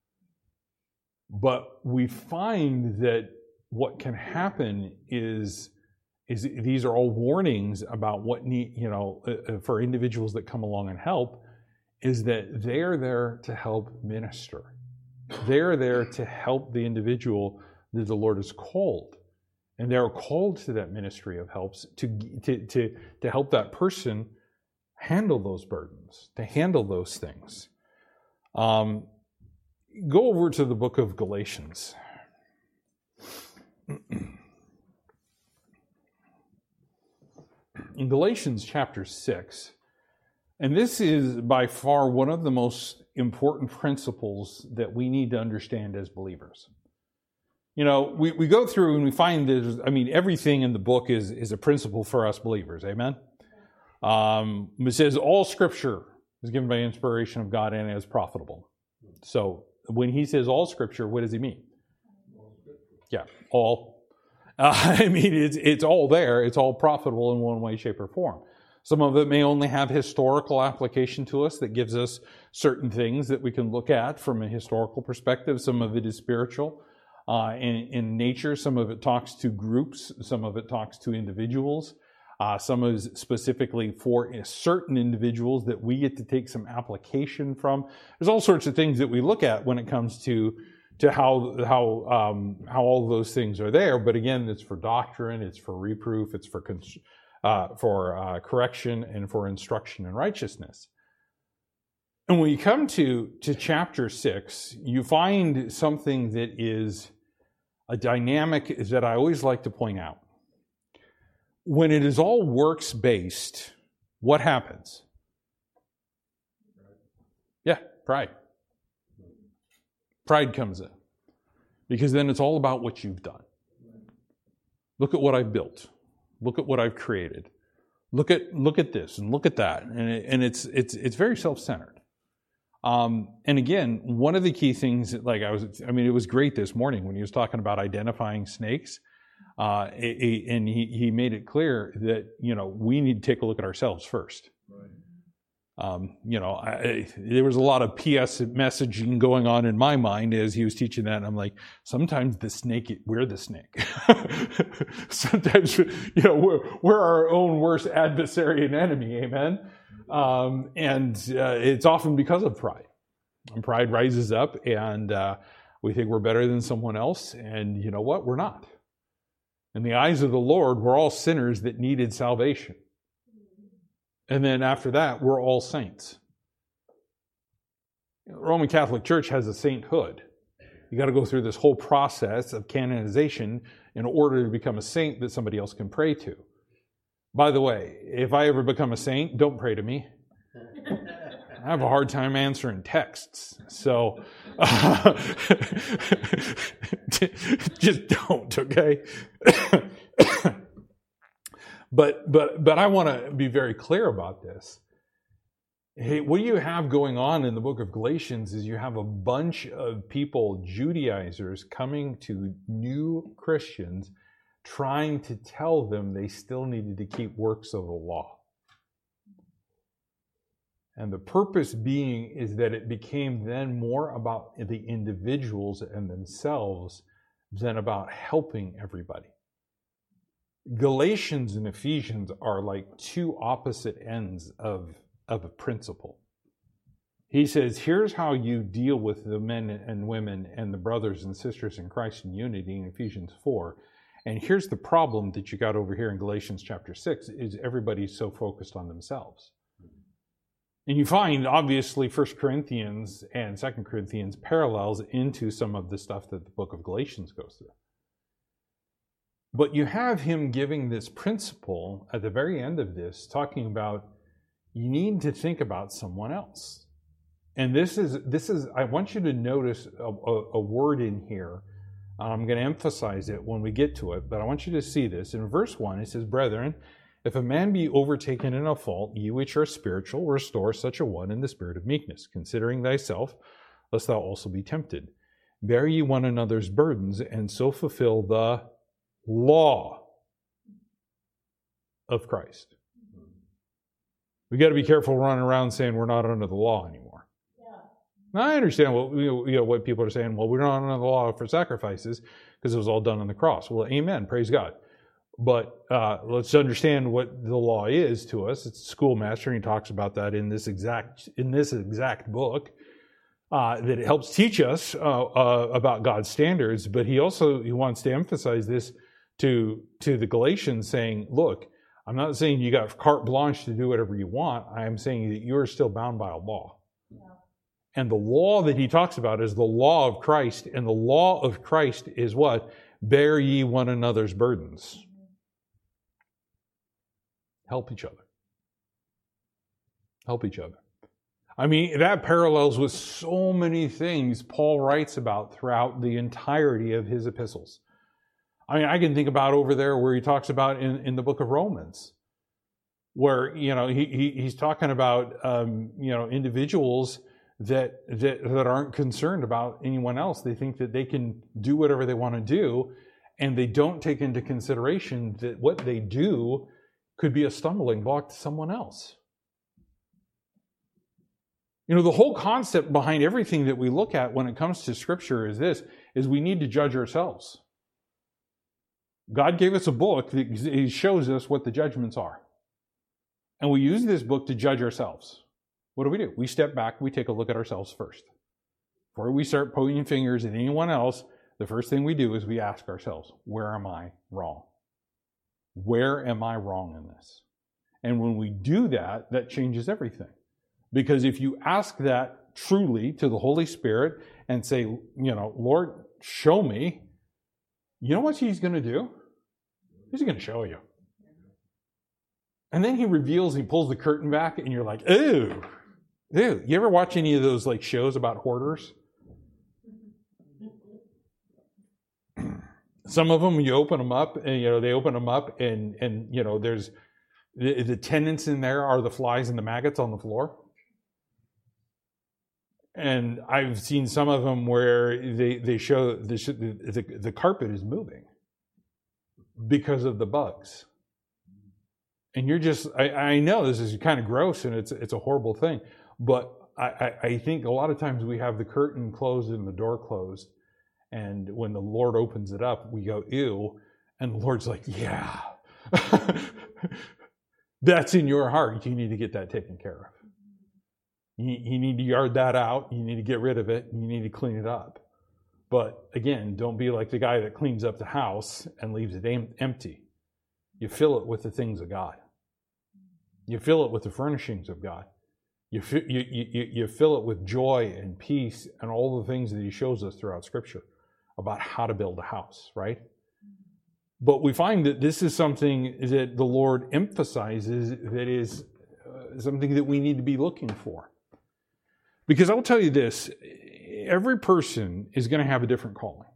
But we find that what can happen is, is these are all warnings about what need, you know, uh, for individuals that come along and help, is that they're there to help minister. They're there to help the individual that the Lord has called. And they're called to that ministry of helps to, to, to, to help that person handle those burdens, to handle those things. Um, go over to the book of Galatians. In Galatians chapter six, and this is by far one of the most important principles that we need to understand as believers. You know, we, we go through and we find that, I mean, everything in the book is, is a principle for us believers. Amen? Um, it says all Scripture is given by inspiration of God and is profitable. So when he says all Scripture, what does he mean? Yeah, all. Uh, I mean, it's it's all there. It's all profitable in one way, shape, or form. Some of it may only have historical application to us that gives us certain things that we can look at from a historical perspective. Some of it is spiritual uh, in, in nature. Some of it talks to groups. Some of it talks to individuals. Uh, some is specifically for certain individuals that we get to take some application from. There's all sorts of things that we look at when it comes to to how how um, how all those things are there. But again, it's for doctrine, it's for reproof, it's for uh, for uh, correction, and for instruction in righteousness. And when you come to to chapter six, you find something that is a dynamic that I always like to point out. When it is all works-based, what happens? Yeah, pride. Pride comes in. Because then it's all about what you've done. Look at what I've built. Look at what I've created. Look at look at this and look at that. And, it, and it's it's it's very self-centered. Um, and again, one of the key things, like I was, I mean, it was great this morning when he was talking about identifying snakes. Uh, and he, he made it clear that, you know, we need to take a look at ourselves first. Right. Um, you know, I, there was a lot of P S messaging going on in my mind as he was teaching that. And I'm like, sometimes the snake, we're the snake. Sometimes, you know, we're, we're our own worst adversary and enemy. Amen. Um, and uh, it's often because of pride. And pride rises up and uh, we think we're better than someone else. And you know what? We're not. In the eyes of the Lord, we're all sinners that needed salvation. And then after that, we're all saints. The Roman Catholic Church has a sainthood. You got to go through this whole process of canonization in order to become a saint that somebody else can pray to. By the way, if I ever become a saint, don't pray to me. I have a hard time answering texts. So uh, just don't, okay? but but but I want to be very clear about this. Hey, what you have going on in the book of Galatians is you have a bunch of people, Judaizers, coming to new Christians, trying to tell them they still needed to keep works of the law. And the purpose being is that it became then more about the individuals and themselves than about helping everybody. Galatians and Ephesians are like two opposite ends of of a principle. He says, here's how you deal with the men and women and the brothers and sisters in Christ in unity in Ephesians four. And here's the problem that you got over here in Galatians chapter six, is everybody's so focused on themselves. And you find, obviously, First Corinthians and Second Corinthians parallels into some of the stuff that the book of Galatians goes through. But you have him giving this principle at the very end of this, talking about you need to think about someone else. And this is, this is I want you to notice a, a, a word in here. I'm going to emphasize it when we get to it, but I want you to see this. In verse one, it says, Brethren, if a man be overtaken in a fault, ye which are spiritual, restore such a one in the spirit of meekness, considering thyself, lest thou also be tempted. Bear ye one another's burdens, and so fulfill the law of Christ. We got to be careful running around saying we're not under the law anymore. Yeah. Now, I understand what you know what people are saying. Well, we're not under the law for sacrifices because it was all done on the cross. Well, amen. Praise God. But uh, let's understand what the law is to us. It's a schoolmaster, and he talks about that in this exact in this exact book. Uh, that it helps teach us uh, uh, about God's standards. But he also he wants to emphasize this to to the Galatians, saying, "Look, I'm not saying you got carte blanche to do whatever you want. I am saying that you are still bound by a law." Yeah. And the law that he talks about is the law of Christ. And the law of Christ is what? Bear ye one another's burdens. Mm-hmm. Help each other. Help each other. I mean, that parallels with so many things Paul writes about throughout the entirety of his epistles. I mean, I can think about over there where he talks about in, in the book of Romans, where, you know, he, he he's talking about, um, you know, individuals that, that that aren't concerned about anyone else. They think that they can do whatever they want to do, and they don't take into consideration that what they do could be a stumbling block to someone else. You know, the whole concept behind everything that we look at when it comes to Scripture is this, is we need to judge ourselves. God gave us a book that shows us what the judgments are. And we use this book to judge ourselves. What do we do? We step back, we take a look at ourselves first. Before we start pointing fingers at anyone else, the first thing we do is we ask ourselves, where am I wrong? Where am I wrong in this? And when we do that, that changes everything. Because if you ask that truly to the Holy Spirit and say, you know, Lord, show me, you know what he's going to do? He's going to show you. And then he reveals, he pulls the curtain back, and you're like, ew, ew. You ever watch any of those like shows about hoarders? Some of them, you open them up, and you know they open them up, and and you know there's the, the tenants in there are the flies and the maggots on the floor. And I've seen some of them where they, they show the, the, the carpet is moving because of the bugs. And you're just, I, I know this is kind of gross and it's it's a horrible thing, but I, I, I think a lot of times we have the curtain closed and the door closed. And when the Lord opens it up, we go, ew. And the Lord's like, yeah, that's in your heart. You need to get that taken care of. You, you need to yard that out. You need to get rid of it. You need to clean it up. But again, don't be like the guy that cleans up the house and leaves it em- empty. You fill it with the things of God. You fill it with the furnishings of God. You, you, you, you fill it with joy and peace and all the things that he shows us throughout Scripture about how to build a house, right? But we find that this is something that the Lord emphasizes that is uh, something that we need to be looking for. Because I'll tell you this, every person is going to have a different calling.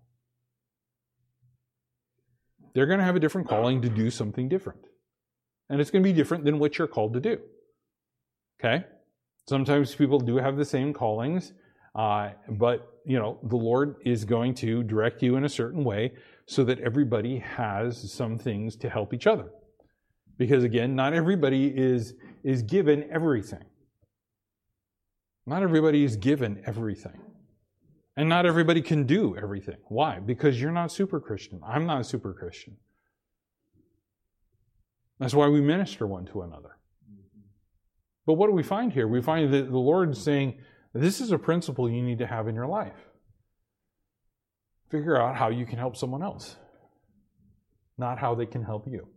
They're going to have a different calling to do something different. And it's going to be different than what you're called to do. Okay? Sometimes people do have the same callings, uh, but, you know, the Lord is going to direct you in a certain way so that everybody has some things to help each other. Because, again, not everybody is, is given everything. Not everybody is given everything. And not everybody can do everything. Why? Because you're not super Christian. I'm not a super Christian. That's why we minister one to another. But what do we find here? We find that the Lord is saying, this is a principle you need to have in your life. Figure out how you can help someone else, not how they can help you.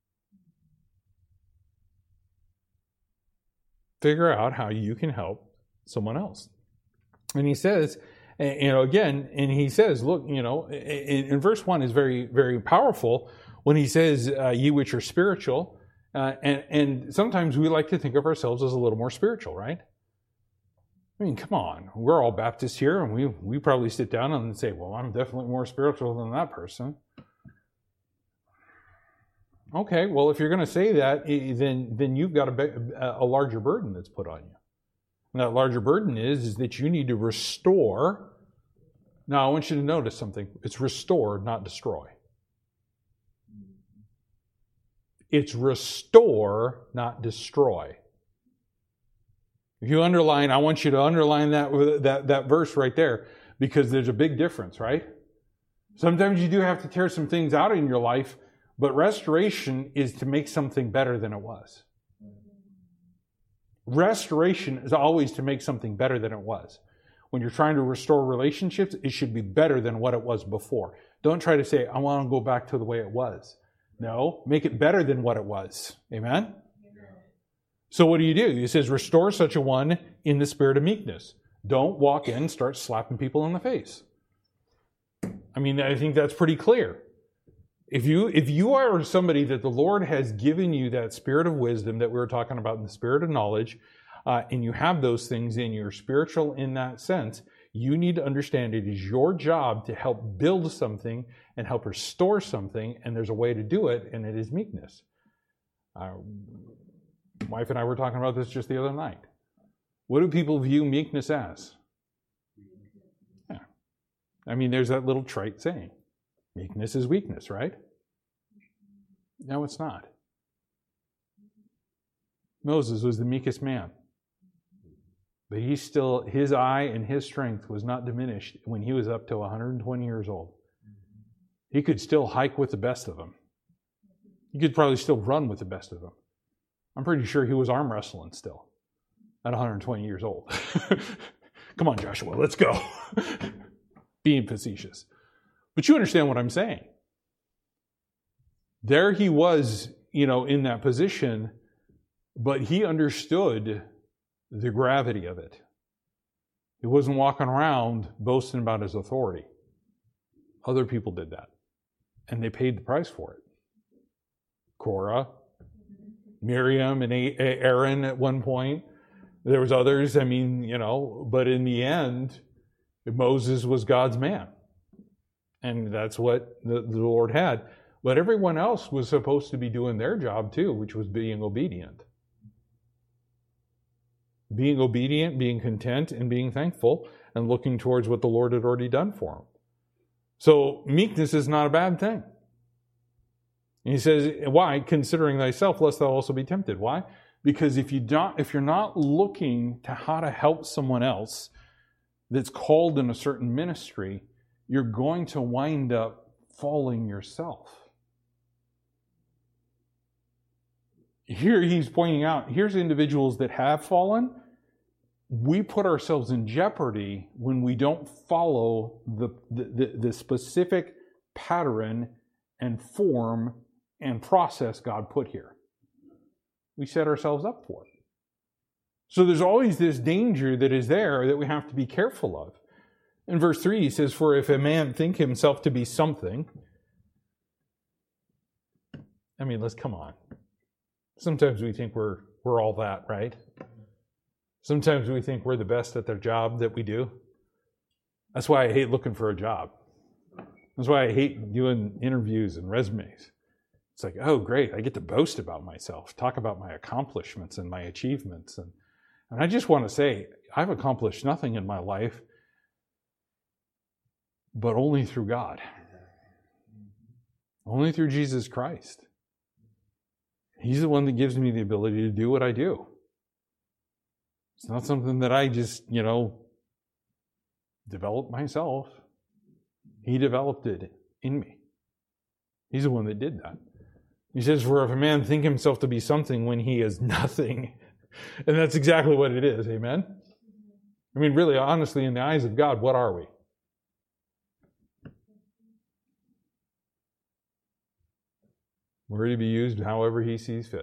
Figure out how you can help someone else. And he says, you know, again, and he says, look, you know, in, in verse one is very, very powerful when he says, uh, ye which are spiritual. Uh, and, and sometimes we like to think of ourselves as a little more spiritual, right? I mean, come on. We're all Baptists here, and we, we probably sit down and say, well, I'm definitely more spiritual than that person. Okay, well, if you're going to say that, then, then you've got a, a larger burden that's put on you. And that larger burden is, is that you need to restore. Now, I want you to notice something. It's restore, not destroy. It's restore, not destroy. If you underline, I want you to underline that, that, that verse right there, because there's a big difference, right? Sometimes you do have to tear some things out in your life, but restoration is to make something better than it was. Restoration is always to make something better than it was. When you're trying to restore relationships, it should be better than what it was before. Don't try to say, I want to go back to the way it was. No, make it better than what it was. Amen? Amen? So what do you do? He says, restore such a one in the spirit of meekness. Don't walk in and start slapping people in the face. I mean, I think that's pretty clear. If you, if you are somebody that the Lord has given you that spirit of wisdom that we were talking about in the spirit of knowledge, uh, and you have those things and you're spiritual in that sense, you need to understand it is your job to help build something and help restore something, and there's a way to do it, and it is meekness. Uh, my wife and I were talking about this just the other night. What do people view meekness as? Yeah. I mean, there's that little trite saying, meekness is weakness, right? No, it's not. Moses was the meekest man. But he still, his eye and his strength was not diminished when he was up to one hundred twenty years old. He could still hike with the best of them. He could probably still run with the best of them. I'm pretty sure he was arm wrestling still at one hundred twenty years old. Come on, Joshua, let's go. Being facetious. But you understand what I'm saying. There he was, you know, in that position, but he understood the gravity of it. He wasn't walking around boasting about his authority. Other people did that, and they paid the price for it. Korah, Miriam, and Aaron at one point. There was others, I mean, you know, but in the end, Moses was God's man. And that's what the, the Lord had. But everyone else was supposed to be doing their job too, which was being obedient. Being obedient, being content, and being thankful, and looking towards what the Lord had already done for them. So meekness is not a bad thing. And he says, why? Considering thyself, lest thou also be tempted. Why? Because if you don't, if you're not looking to how to help someone else that's called in a certain ministry, you're going to wind up falling yourself. Here he's pointing out, here's individuals that have fallen. We put ourselves in jeopardy when we don't follow the, the, the specific pattern and form and process God put here. We set ourselves up for it. So there's always this danger that is there that we have to be careful of. In verse three, he says, "For if a man think himself to be something," I mean, let's come on. Sometimes we think we're we're all that, right? Sometimes we think we're the best at the job that we do. That's why I hate looking for a job. That's why I hate doing interviews and resumes. It's like, oh, great, I get to boast about myself, talk about my accomplishments and my achievements. And, and I just want to say, I've accomplished nothing in my life, but only through God. Only through Jesus Christ. He's the one that gives me the ability to do what I do. It's not something that I just, you know, developed myself. He developed it in me. He's the one that did that. He says, "For if a man think himself to be something when he is nothing," and that's exactly what it is, amen? I mean, really, honestly, in the eyes of God, what are we? We're to be used however He sees fit.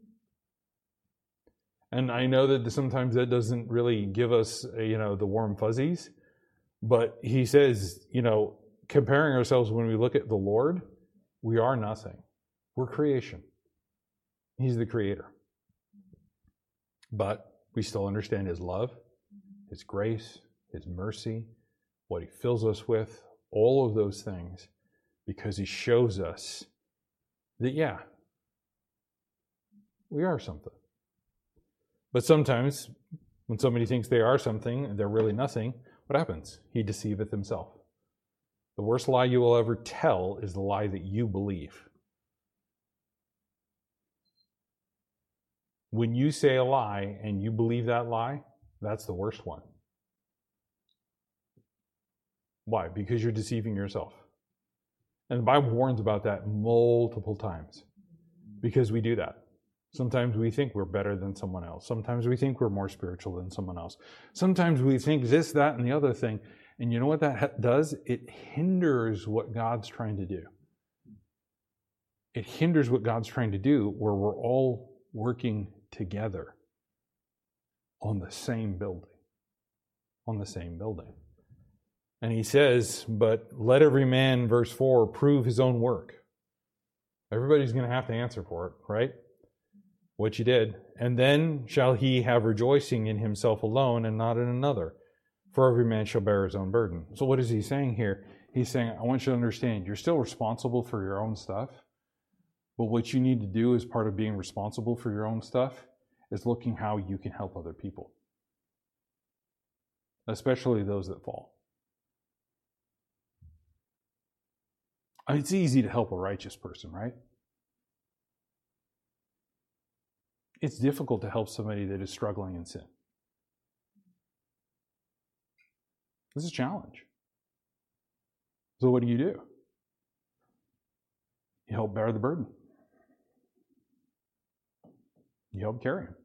And I know that sometimes that doesn't really give us, you know, the warm fuzzies, but He says, you know, comparing ourselves when we look at the Lord, we are nothing. We're creation. He's the creator. But we still understand His love, His grace, His mercy, what He fills us with, all of those things, because He shows us that, yeah, we are something. But sometimes, when somebody thinks they are something and they're really nothing, what happens? He deceiveth himself. The worst lie you will ever tell is the lie that you believe. When you say a lie and you believe that lie, that's the worst one. Why? Because you're deceiving yourself. And the Bible warns about that multiple times. Because we do that. Sometimes we think we're better than someone else. Sometimes we think we're more spiritual than someone else. Sometimes we think this, that, and the other thing. And you know what that does? It hinders what God's trying to do. It hinders what God's trying to do, where we're all working together on the same building. On the same building. And he says, but let every man, verse four, prove his own work. Everybody's going to have to answer for it, right? What you did. And then shall he have rejoicing in himself alone and not in another. For every man shall bear his own burden. So what is he saying here? He's saying, I want you to understand, you're still responsible for your own stuff. But what you need to do as part of being responsible for your own stuff is looking how you can help other people. Especially those that fall. It's easy to help a righteous person, right? It's difficult to help somebody that is struggling in sin. This is a challenge. So what do you do? You help bear the burden. You help carry him.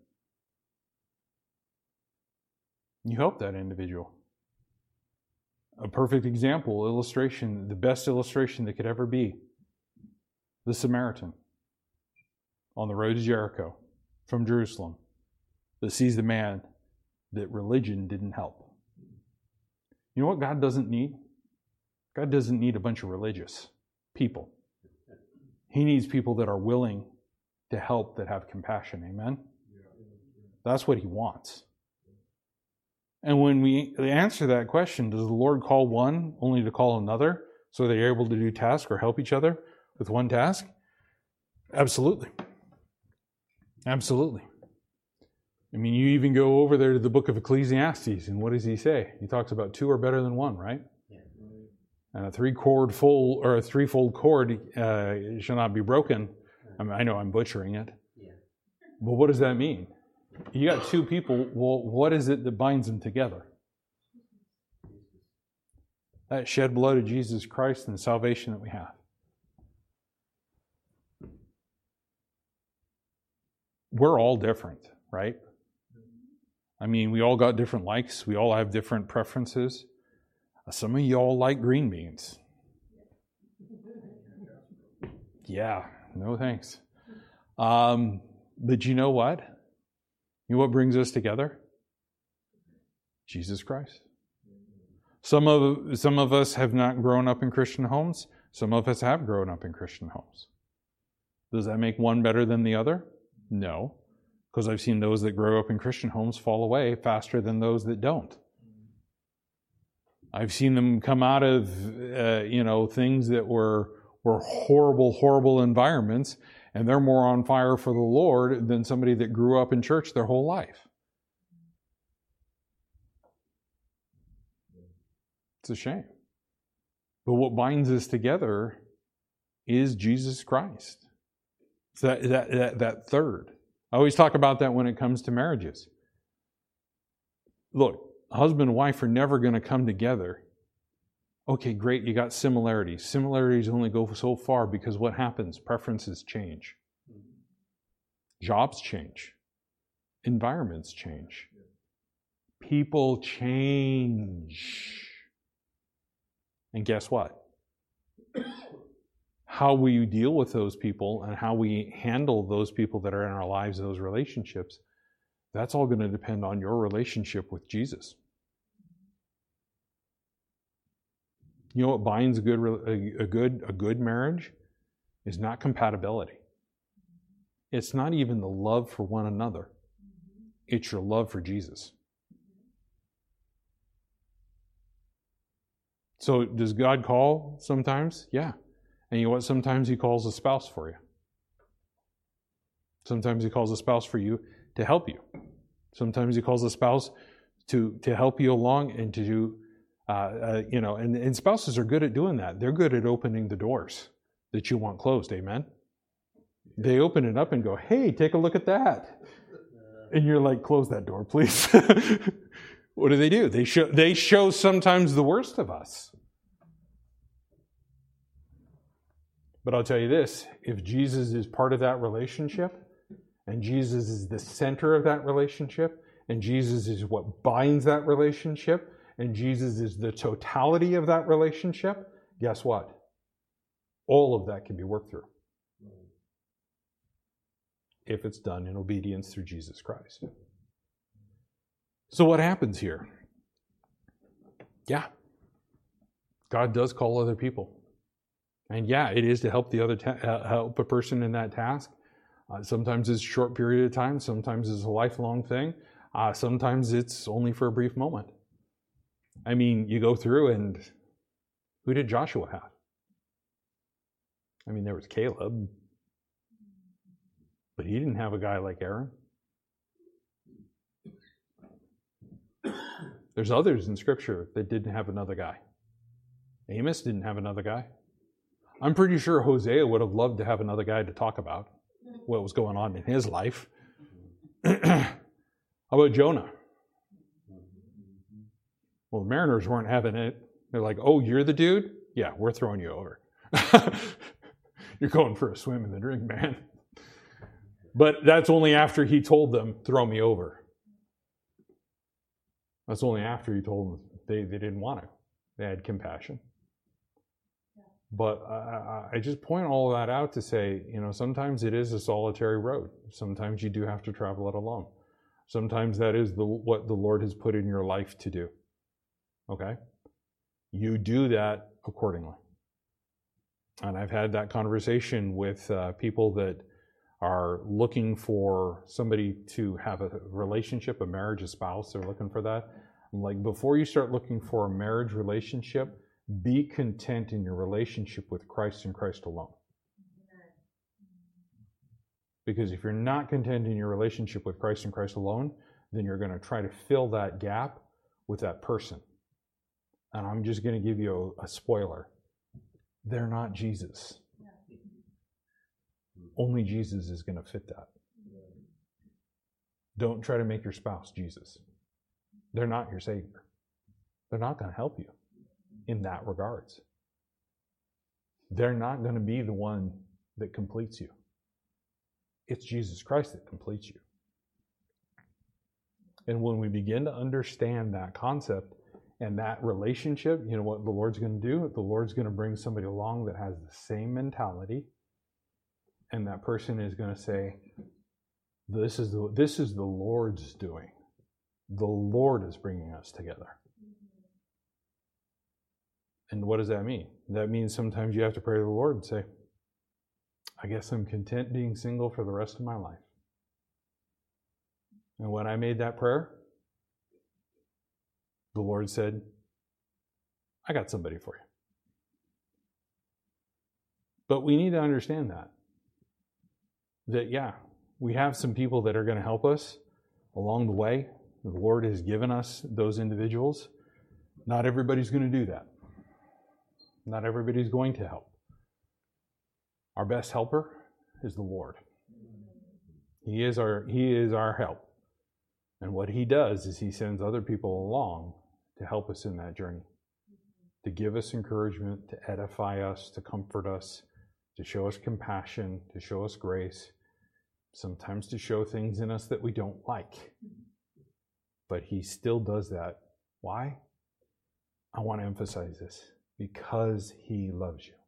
You help that individual. A perfect example, illustration, the best illustration that could ever be. The Samaritan on the road to Jericho from Jerusalem that sees the man that religion didn't help. You know what God doesn't need? God doesn't need a bunch of religious people. He needs people that are willing to help, that have compassion. Amen? That's what He wants. And when we answer that question, does the Lord call one only to call another so they're able to do tasks or help each other with one task? Absolutely. Absolutely. I mean, you even go over there to the book of Ecclesiastes, and what does he say? He talks about two are better than one, right? Yeah. And a three-cord fold or a threefold cord uh, shall not be broken. I mean, I know I'm butchering it, yeah. But what does that mean? You got two people. Well, what is it that binds them together? That shed blood of Jesus Christ and the salvation that we have. We're all different, right? I mean, we all got different likes. We all have different preferences. Some of you all like green beans. Yeah, no thanks. Um, but you know what? You know what brings us together? Jesus Christ. Some of, some of us have not grown up in Christian homes. Some of us have grown up in Christian homes. Does that make one better than the other? No, because I've seen those that grow up in Christian homes fall away faster than those that don't. I've seen them come out of, uh, you know, things that were were horrible, horrible environments, and they're more on fire for the Lord than somebody that grew up in church their whole life. It's a shame. But what binds us together is Jesus Christ. It's that, that, that, that third. I always talk about that when it comes to marriages. Look, husband and wife are never going to come together. Okay, great, you got similarities. Similarities only go so far because what happens? Preferences change. Jobs change. Environments change. People change. And guess what? How will you deal with those people and how we handle those people that are in our lives, those relationships, that's all going to depend on your relationship with Jesus. You know what binds a good, a, a good, a good marriage is not compatibility. It's not even the love for one another. It's your love for Jesus. So does God call sometimes? Yeah. And you know what? Sometimes He calls a spouse for you. Sometimes He calls a spouse for you to help you. Sometimes He calls a spouse to, to help you along and to do, uh, uh, you know, and, and spouses are good at doing that. They're good at opening the doors that you want closed. Amen? They open it up and go, hey, take a look at that. And you're like, close that door, please. What do they do? They show, they show sometimes the worst of us. But I'll tell you this, if Jesus is part of that relationship, and Jesus is the center of that relationship, and Jesus is what binds that relationship, and Jesus is the totality of that relationship, guess what? All of that can be worked through. If it's done in obedience through Jesus Christ. So what happens here? Yeah, God does call other people. And yeah, it is to help the other ta- uh, help a person in that task. Uh, sometimes it's a short period of time. Sometimes it's a lifelong thing. Uh, sometimes it's only for a brief moment. I mean, you go through and who did Joshua have? I mean, there was Caleb, but he didn't have a guy like Aaron. There's others in Scripture that didn't have another guy. Amos didn't have another guy. I'm pretty sure Hosea would have loved to have another guy to talk about what was going on in his life. How about Jonah? Well, the mariners weren't having it. They're like, oh, you're the dude? Yeah, we're throwing you over. You're going for a swim in the drink, man. But that's only after he told them, throw me over. That's only after he told them they, they didn't want to. They had compassion. But I, I just point all of that out to say, you know, sometimes it is a solitary road. Sometimes you do have to travel it alone. Sometimes that is the, what the Lord has put in your life to do. Okay? You do that accordingly. And I've had that conversation with uh, people that are looking for somebody to have a relationship, a marriage, a spouse. They're looking for that. I'm like, before you start looking for a marriage relationship, be content in your relationship with Christ and Christ alone. Because if you're not content in your relationship with Christ and Christ alone, then you're going to try to fill that gap with that person. And I'm just going to give you a, a spoiler. They're not Jesus. Only Jesus is going to fit that. Don't try to make your spouse Jesus. They're not your Savior. They're not going to help you in that regards. They're not going to be the one that completes you. It's Jesus Christ that completes you. And when we begin to understand that concept and that relationship, you know what the Lord's going to do? The Lord's going to bring somebody along that has the same mentality, and that person is going to say, This is the, this is the Lord's doing. The Lord is bringing us together. And what does that mean? That means sometimes you have to pray to the Lord and say, I guess I'm content being single for the rest of my life. And when I made that prayer, the Lord said, I got somebody for you. But we need to understand that. That, yeah, we have some people that are going to help us along the way. The Lord has given us those individuals. Not everybody's going to do that. Not everybody's going to help. Our best helper is the Lord. He is our, He is our help. And what He does is He sends other people along to help us in that journey, to give us encouragement, to edify us, to comfort us, to show us compassion, to show us grace, sometimes to show things in us that we don't like. But He still does that. Why? I want to emphasize this. Because He loves you.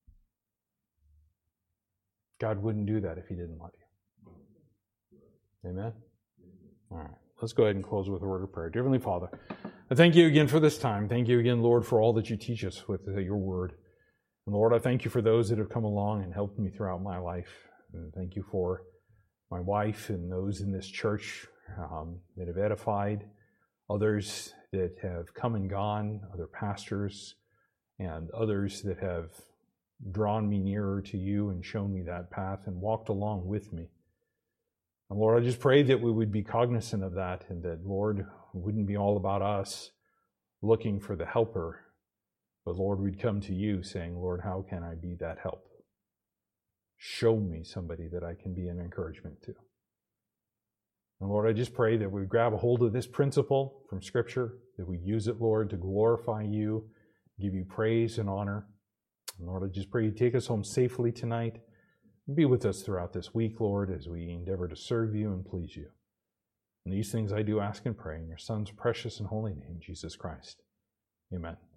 God wouldn't do that if He didn't love you. Amen? All right. Let's go ahead and close with a word of prayer. Dear Heavenly Father, I thank You again for this time. Thank You again, Lord, for all that You teach us with Your word. And Lord, I thank You for those that have come along and helped me throughout my life. And thank You for my wife and those in this church um, that have edified, others that have come and gone, other pastors, and others that have drawn me nearer to You and shown me that path and walked along with me. And Lord, I just pray that we would be cognizant of that, and that, Lord, it wouldn't be all about us looking for the helper, but Lord, we'd come to You saying, Lord, how can I be that help? Show me somebody that I can be an encouragement to. And Lord, I just pray that we grab a hold of this principle from Scripture, that we use it, Lord, to glorify You, give You praise and honor. And Lord, I just pray You take us home safely tonight. Be with us throughout this week, Lord, as we endeavor to serve You and please You. And these things I do ask and pray in Your Son's precious and holy name, Jesus Christ. Amen.